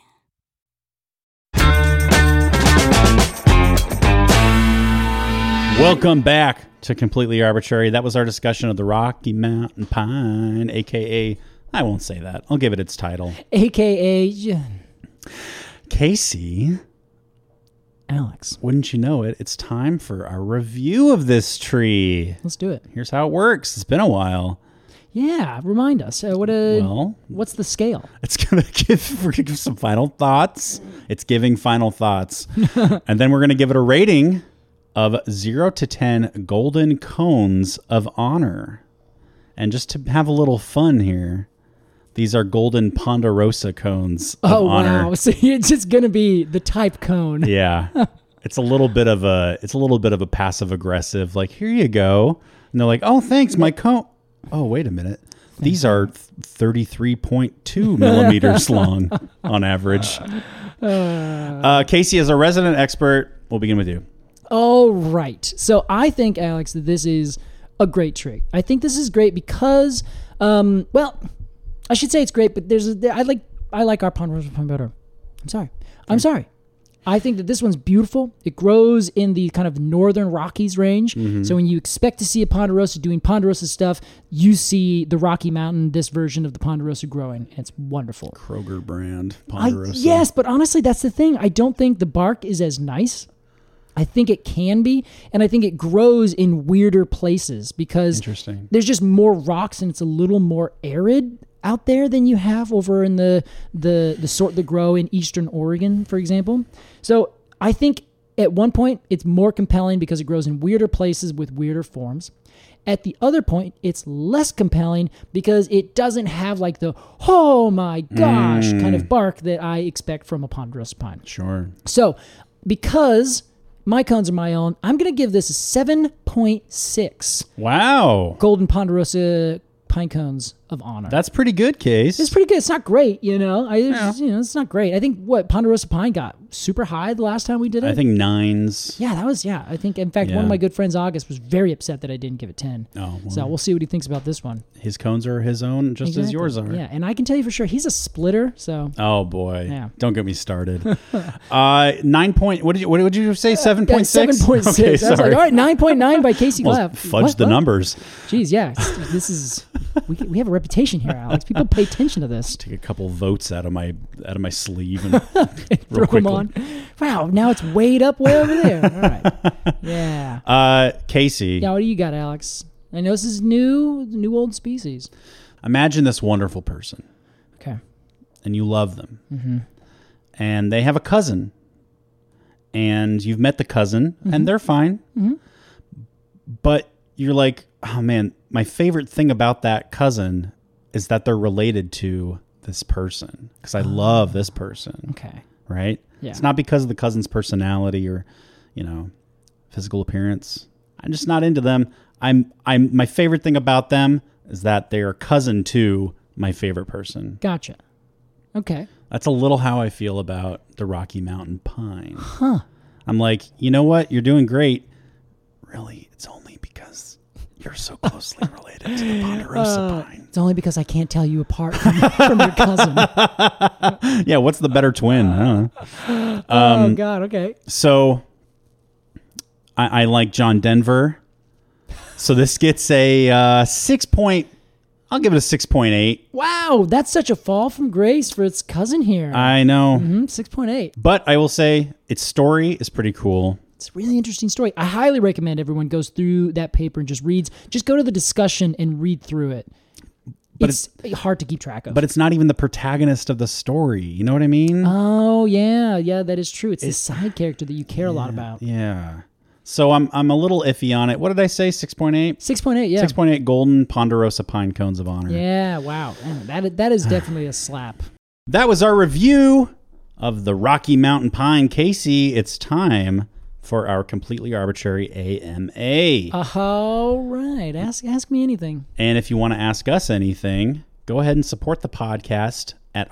Welcome back to Completely Arbitrary. That was our discussion of the Rocky Mountain Pine, a.k.a. I won't say that. I'll give it its title. AKA Casey. Alex. Wouldn't you know it? It's time for our review of this tree. Let's do it. Here's how it works. It's been a while. Yeah, remind us. What's the scale? We're gonna give some final thoughts. It's giving final thoughts. And then we're going to give it a rating of 0 to 10 golden cones of honor. And just to have a little fun here, these are golden Ponderosa cones of honor. Oh wow! So it's just gonna be the type cone. Yeah, it's a little bit of a passive aggressive. Like, here you go, and they're like, oh, thanks, my cone. Oh, wait a minute. These are 33.2 millimeters long on average. Casey, as a resident expert, we'll begin with you. All right. So I think, Alex, that this is a great trick. I think this is great because, I should say it's great, but I like our Ponderosa pine better. I'm sorry. I think that this one's beautiful. It grows in the kind of northern Rockies range. Mm-hmm. So when you expect to see a Ponderosa doing Ponderosa stuff, you see the Rocky Mountain, this version of the Ponderosa growing. And it's wonderful. Kroger brand Ponderosa. Yes, but honestly, that's the thing. I don't think the bark is as nice. I think it can be, and I think it grows in weirder places because there's just more rocks and it's a little more arid out there than you have over in the sort that grow in eastern Oregon, for example. So I think at one point it's more compelling because it grows in weirder places with weirder forms. At the other point, it's less compelling because it doesn't have like the, oh my gosh, kind of bark that I expect from a ponderosa pine. Sure. So because my cones are my own, I'm going to give this a 7.6. Wow. Golden Ponderosa pine cones of honor. That's pretty good, Case. It's pretty good. It's not great, it's not great. I think Ponderosa pine got super high the last time we did it. I think 9s. Yeah, I think, in fact, one of my good friends, August, was very upset that I didn't give it 10. Oh, well. So we'll see what he thinks about this one. His cones are his own, just as yours are. Yeah, and I can tell you for sure, he's a splitter, so. Oh, boy. Yeah. Don't get me started. 9 point, what did you say, 7.6? 7.6. Okay, I was like, all right, 9.9 by Casey Glaff. Fudge the numbers. Jeez, yeah. This is, we have a reputation here, Alex. People pay attention to this. Take a couple votes out of my sleeve and throw them on. Wow, now it's weighed up way over there. All right. Yeah. Casey. Yeah, what do you got, Alex? I know this is new old species. Imagine this wonderful person. Okay. And you love them. Mm-hmm. And they have a cousin. And you've met the cousin, and they're fine. Mm-hmm. But you're like, oh man, my favorite thing about that cousin is that they're related to this person because I love this person. Okay. Right? Yeah. It's not because of the cousin's personality or, physical appearance. I'm just not into them. My favorite thing about them is that they are cousin to my favorite person. Gotcha. Okay. That's a little how I feel about the Rocky Mountain pine. Huh. I'm like, you know what? You're doing great. Really, it's only because you're so closely related to the ponderosa pine. It's only because I can't tell you apart from your cousin. Yeah, what's the better twin? I don't know. Oh, God, okay. So I like John Denver. So this gets a 6 point. I'll give it a 6.8. Wow, that's such a fall from grace for its cousin here. I know. 6.8. But I will say its story is pretty cool. It's a really interesting story. I highly recommend everyone goes through that paper and just reads. Just go to the discussion and read through it. But it's hard to keep track of. But it's not even the protagonist of the story. You know what I mean? Oh, yeah. Yeah, that is true. It's the side character that you care a lot about. Yeah. So I'm a little iffy on it. What did I say? 6.8? 6.8, yeah. 6.8 golden ponderosa pine cones of honor. Yeah, wow. Man, that is definitely a slap. That was our review of the Rocky Mountain Pine. Casey, it's time for our completely arbitrary AMA. All right. Ask me anything. And if you want to ask us anything, go ahead and support the podcast at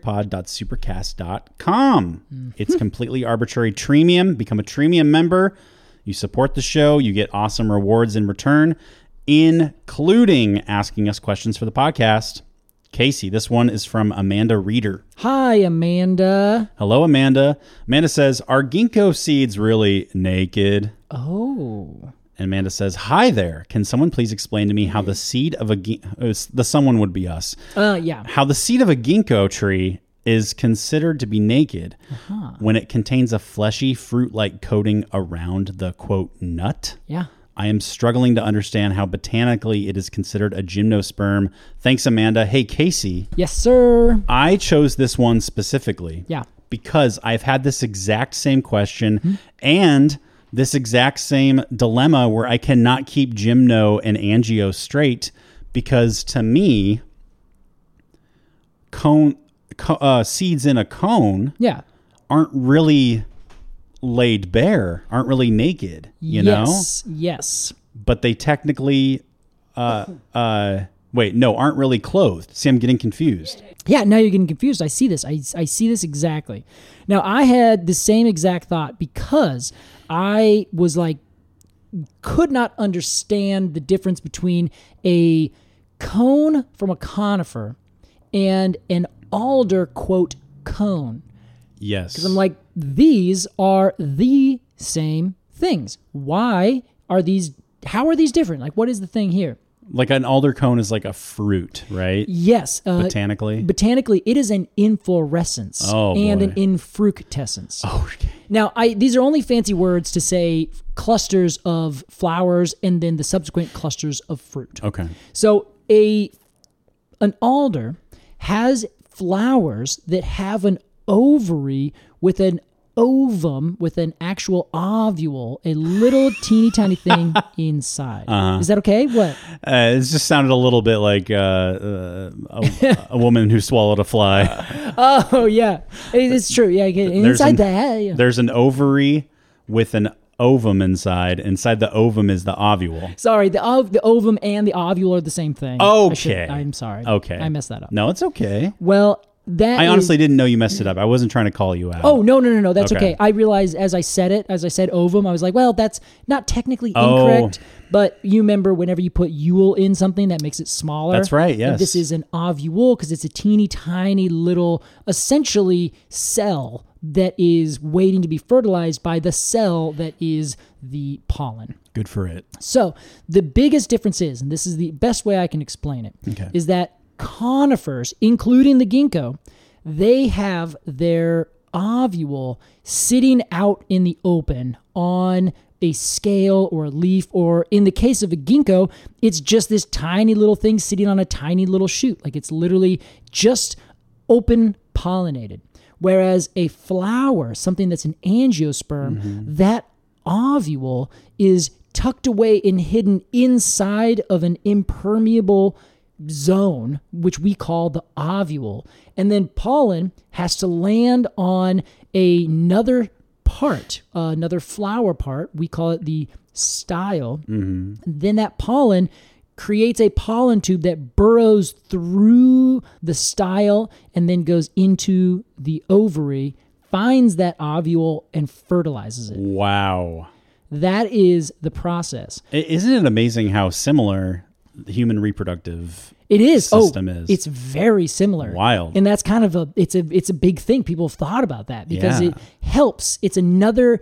arbitrarypod.supercast.com. It's completely arbitrary Treemium. Become a Treemium member. You support the show. You get awesome rewards in return, including asking us questions for the podcast. Casey, this one is from Amanda Reeder. Hi, Amanda. Hello, Amanda. Amanda says, are ginkgo seeds really naked? Oh. And Amanda says, hi there. Can someone please explain to me how the seed of the someone would be us. Yeah. How the seed of a ginkgo tree is considered to be naked when it contains a fleshy fruit-like coating around the, quote, nut. Yeah. I am struggling to understand how botanically it is considered a gymnosperm. Thanks, Amanda. Hey, Casey. Yes, sir. I chose this one specifically. Yeah. Because I've had this exact same question and this exact same dilemma where I cannot keep gymno and angio straight because to me, seeds in a cone aren't really laid bare, aren't really naked, you know? Yes. But they technically, aren't really clothed. See, I'm getting confused. Yeah, now you're getting confused. I see this. I see this exactly. Now, I had the same exact thought because I was like, could not understand the difference between a cone from a conifer and an alder, quote, cone. Yes. Because I'm like, these are the same things. How are these different? Like, what is the thing here? Like an alder cone is like a fruit, right? Yes. Botanically? Botanically, it is an inflorescence and an infructescence. Oh, okay. Now, these are only fancy words to say clusters of flowers and then the subsequent clusters of fruit. Okay. So an alder has flowers that have an ovary with an ovum, with an actual ovule, a little teeny tiny thing inside. Is that okay? What? It just sounded a little bit like a woman who swallowed a fly. Oh, yeah. It's true. Yeah. Inside that. There's an ovary with an ovum inside. Inside the ovum is the ovule. Sorry, the ovum and the ovule are the same thing. Okay. I'm sorry. Okay. I messed that up. No, it's okay. Well, I honestly didn't know you messed it up. I wasn't trying to call you out. Oh, no. That's okay. I realized as I said ovum, I was like, well, that's not technically incorrect, but you remember whenever you put "ule" in something, that makes it smaller. That's right, yes. And this is an ovule because it's a teeny tiny little, essentially, cell that is waiting to be fertilized by the cell that is the pollen. Good for it. So the biggest difference is, and this is the best way I can explain it, is that conifers, including the ginkgo, they have their ovule sitting out in the open on a scale or a leaf, or in the case of a ginkgo, it's just this tiny little thing sitting on a tiny little shoot. Like it's literally just open pollinated. Whereas a flower, something that's an angiosperm, that ovule is tucked away and hidden inside of an impermeable zone, which we call the ovule. And then pollen has to land on another part, another flower part. We call it the style. Then that pollen creates a pollen tube that burrows through the style and then goes into the ovary, finds that ovule, and fertilizes it. Wow. That is the process. Isn't it amazing how similar the human reproductive It is. system is? It's very similar. Wild. And that's kind of it's a big thing. People have thought about that because Yeah. it helps. It's another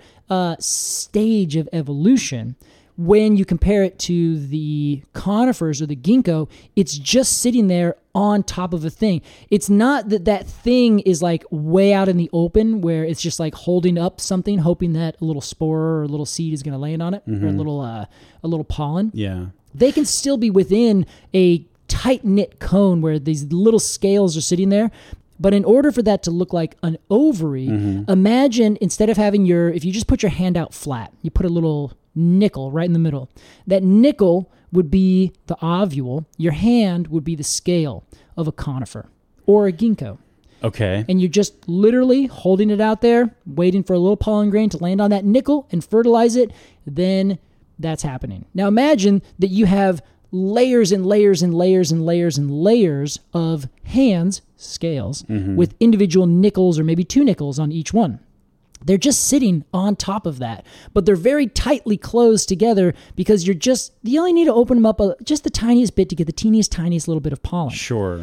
stage of evolution. When you compare it to the conifers or the ginkgo, it's just sitting there on top of a thing. It's not that thing is like way out in the open where it's just like holding up something, hoping that a little spore or a little seed is going to land on it, or a little pollen. Yeah. They can still be within a tight-knit cone where these little scales are sitting there. But in order for that to look like an ovary, imagine instead of having if you just put your hand out flat, you put a little nickel right in the middle. That nickel would be the ovule. Your hand would be the scale of a conifer or a ginkgo. Okay. And you're just literally holding it out there, waiting for a little pollen grain to land on that nickel and fertilize it. Then that's happening. Now imagine that you have layers and layers and layers and layers and layers of hands, scales, with individual nickels or maybe 2 nickels on each one. They're just sitting on top of that, but they're very tightly closed together because you only need to open them up just the tiniest bit to get the tiniest little bit of pollen. Sure.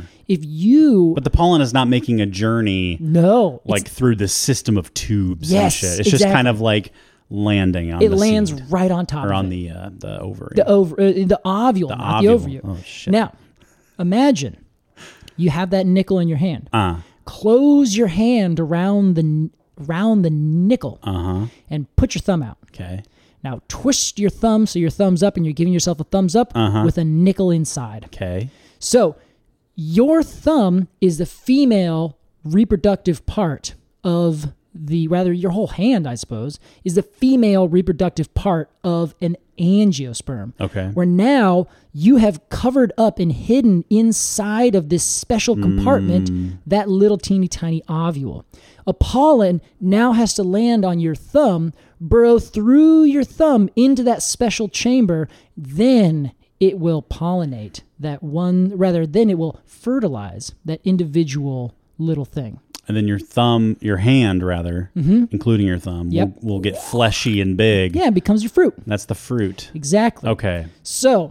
But the pollen is not making a journey like through the system of tubes and Yes, shit. It's just kind of like landing on it the lands seed. right on top Or of on it. the ovary. The ovule, not the ovary. Oh, shit. Now, imagine you have that nickel in your hand. Uh. Close your hand around the nickel and put your thumb out. Okay. Now twist your thumb so your thumb's up and you're giving yourself a thumbs up with a nickel inside. Okay. So your thumb is the female reproductive part of your whole hand, I suppose, is the female reproductive part of an angiosperm. Okay. Where now you have covered up and hidden inside of this special compartment that little teeny tiny ovule. A pollen now has to land on your thumb, burrow through your thumb into that special chamber, then it will pollinate then it will fertilize that individual little thing. And then your hand, including your thumb, will get fleshy and big. Yeah, it becomes your fruit. That's the fruit. Exactly. Okay. So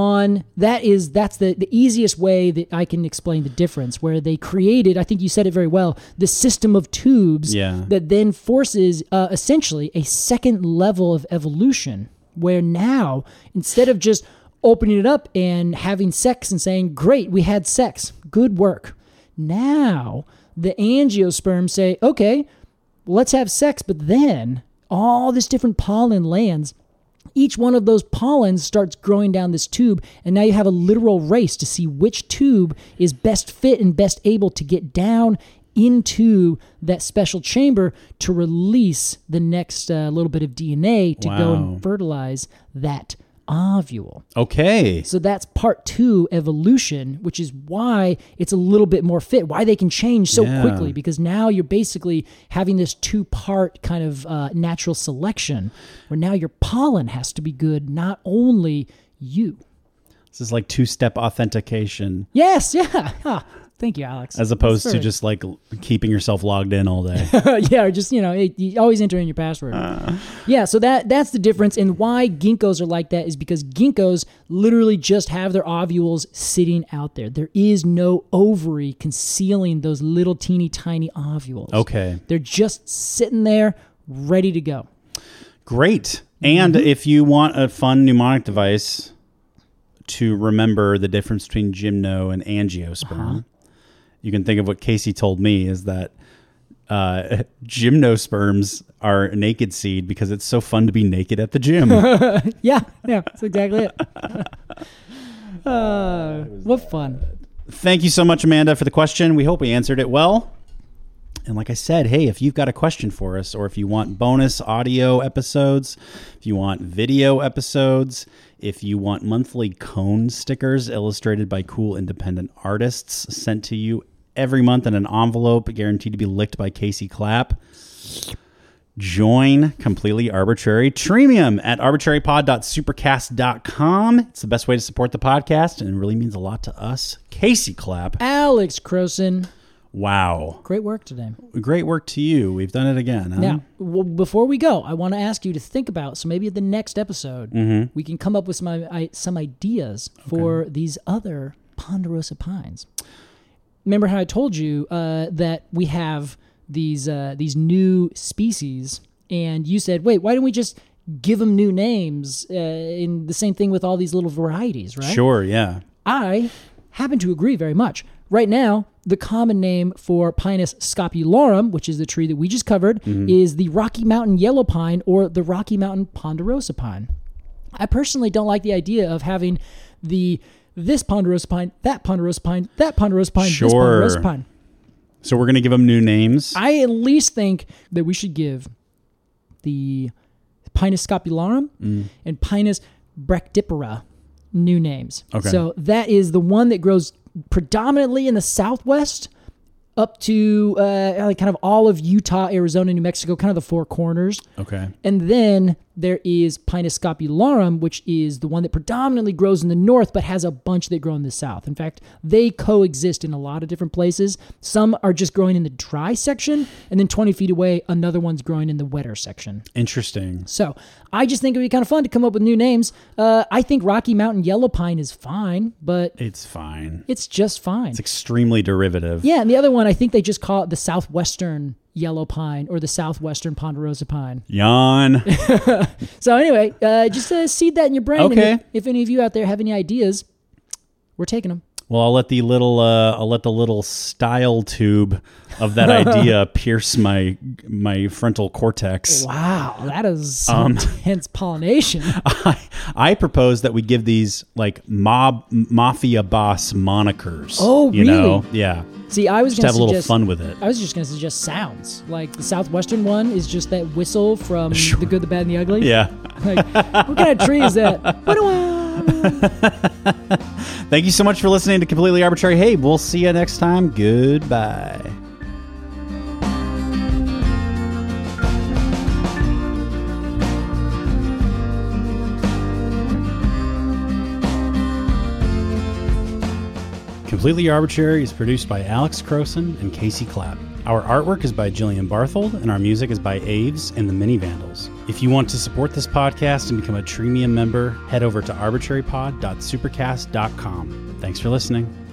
that's the easiest way that I can explain the difference, where they created, I think you said it very well, the system of tubes that then forces essentially a second level of evolution, where now instead of just opening it up and having sex and saying, great, we had sex, good work. Now the angiosperms say, okay, let's have sex, but then all this different pollen lands. Each one of those pollens starts growing down this tube, and now you have a literal race to see which tube is best fit and best able to get down into that special chamber to release the next little bit of DNA to go and fertilize that ovule. Okay. So that's part 2 evolution, which is why it's a little bit more fit, why they can change so quickly, because now you're basically having this 2-part kind of natural selection where now your pollen has to be good, not only you. This is like 2-step authentication. Yes, yeah. Ah, thank you, Alex. As opposed to just like keeping yourself logged in all day. Yeah, or just, you always enter in your password. Yeah, so that's the difference. And why ginkgos are like that is because ginkgos literally just have their ovules sitting out there. There is no ovary concealing those little teeny tiny ovules. Okay. They're just sitting there ready to go. Great. And if you want a fun mnemonic device to remember the difference between gymno and angiosperm, you can think of what Casey told me is that gymnosperms are naked seed because it's so fun to be naked at the gym. Yeah, that's exactly it. What fun. Thank you so much, Amanda, for the question. We hope we answered it well. And like I said, hey, if you've got a question for us, or if you want bonus audio episodes, if you want video episodes, if you want monthly cone stickers illustrated by cool independent artists sent to you every month in an envelope guaranteed to be licked by Casey Clapp, Join Completely Arbitrary Treemium at arbitrarypod.supercast.com. It's the best way to support the podcast, and it really means a lot to us. Casey Clapp. Alex Croson. Wow. Great work today. Great work to you. We've done it again. Huh? Now, before we go, I want to ask you to think about, so maybe at the next episode, we can come up with some ideas for these other ponderosa pines. Remember how I told you that we have these new species, and you said, wait, why don't we just give them new names? In the same thing with all these little varieties, right? Sure, yeah. I happen to agree very much. Right now, the common name for Pinus scopularum, which is the tree that we just covered, is the Rocky Mountain yellow pine or the Rocky Mountain ponderosa pine. I personally don't like the idea of having this ponderosa pine, that ponderosa pine, that ponderosa pine, this ponderosa pine. So we're going to give them new names? I at least think that we should give the Pinus scopularum and Pinus brachypara new names. Okay. So that is the one that grows predominantly in the Southwest up to kind of all of Utah, Arizona, New Mexico, kind of the four corners. Okay. And then there is Pinus scopularum, which is the one that predominantly grows in the north, but has a bunch that grow in the south. In fact, they coexist in a lot of different places. Some are just growing in the dry section, and then 20 feet away, another one's growing in the wetter section. Interesting. So I just think it would be kind of fun to come up with new names. I think Rocky Mountain yellow pine is fine, but it's fine. It's just fine. It's extremely derivative. Yeah, and the other one, I think they just call it the Southwestern yellow pine or the Southwestern ponderosa pine. Yawn. So anyway, just seed that in your brain. Okay. And if any of you out there have any ideas, we're taking them. Well, I'll let the little style tube of that idea pierce my frontal cortex. Wow, that is some intense pollination. I propose that we give these like mafia boss monikers. Oh, you really? know? Yeah. See, I was just going have a little fun with it. I was just going to suggest sounds. Like the Southwestern one is just that whistle from The Good, the Bad, and the Ugly. Yeah. Like, what kind of tree is that? Thank you so much for listening to Completely Arbitrary. Hey, we'll see you next time. Goodbye. Completely Arbitrary is produced by Alex Croson and Casey Clapp. Our artwork is by Jillian Barthold, and our music is by Aves and the Mini Vandals. If you want to support this podcast and become a Treemium member, head over to arbitrarypod.supercast.com. Thanks for listening.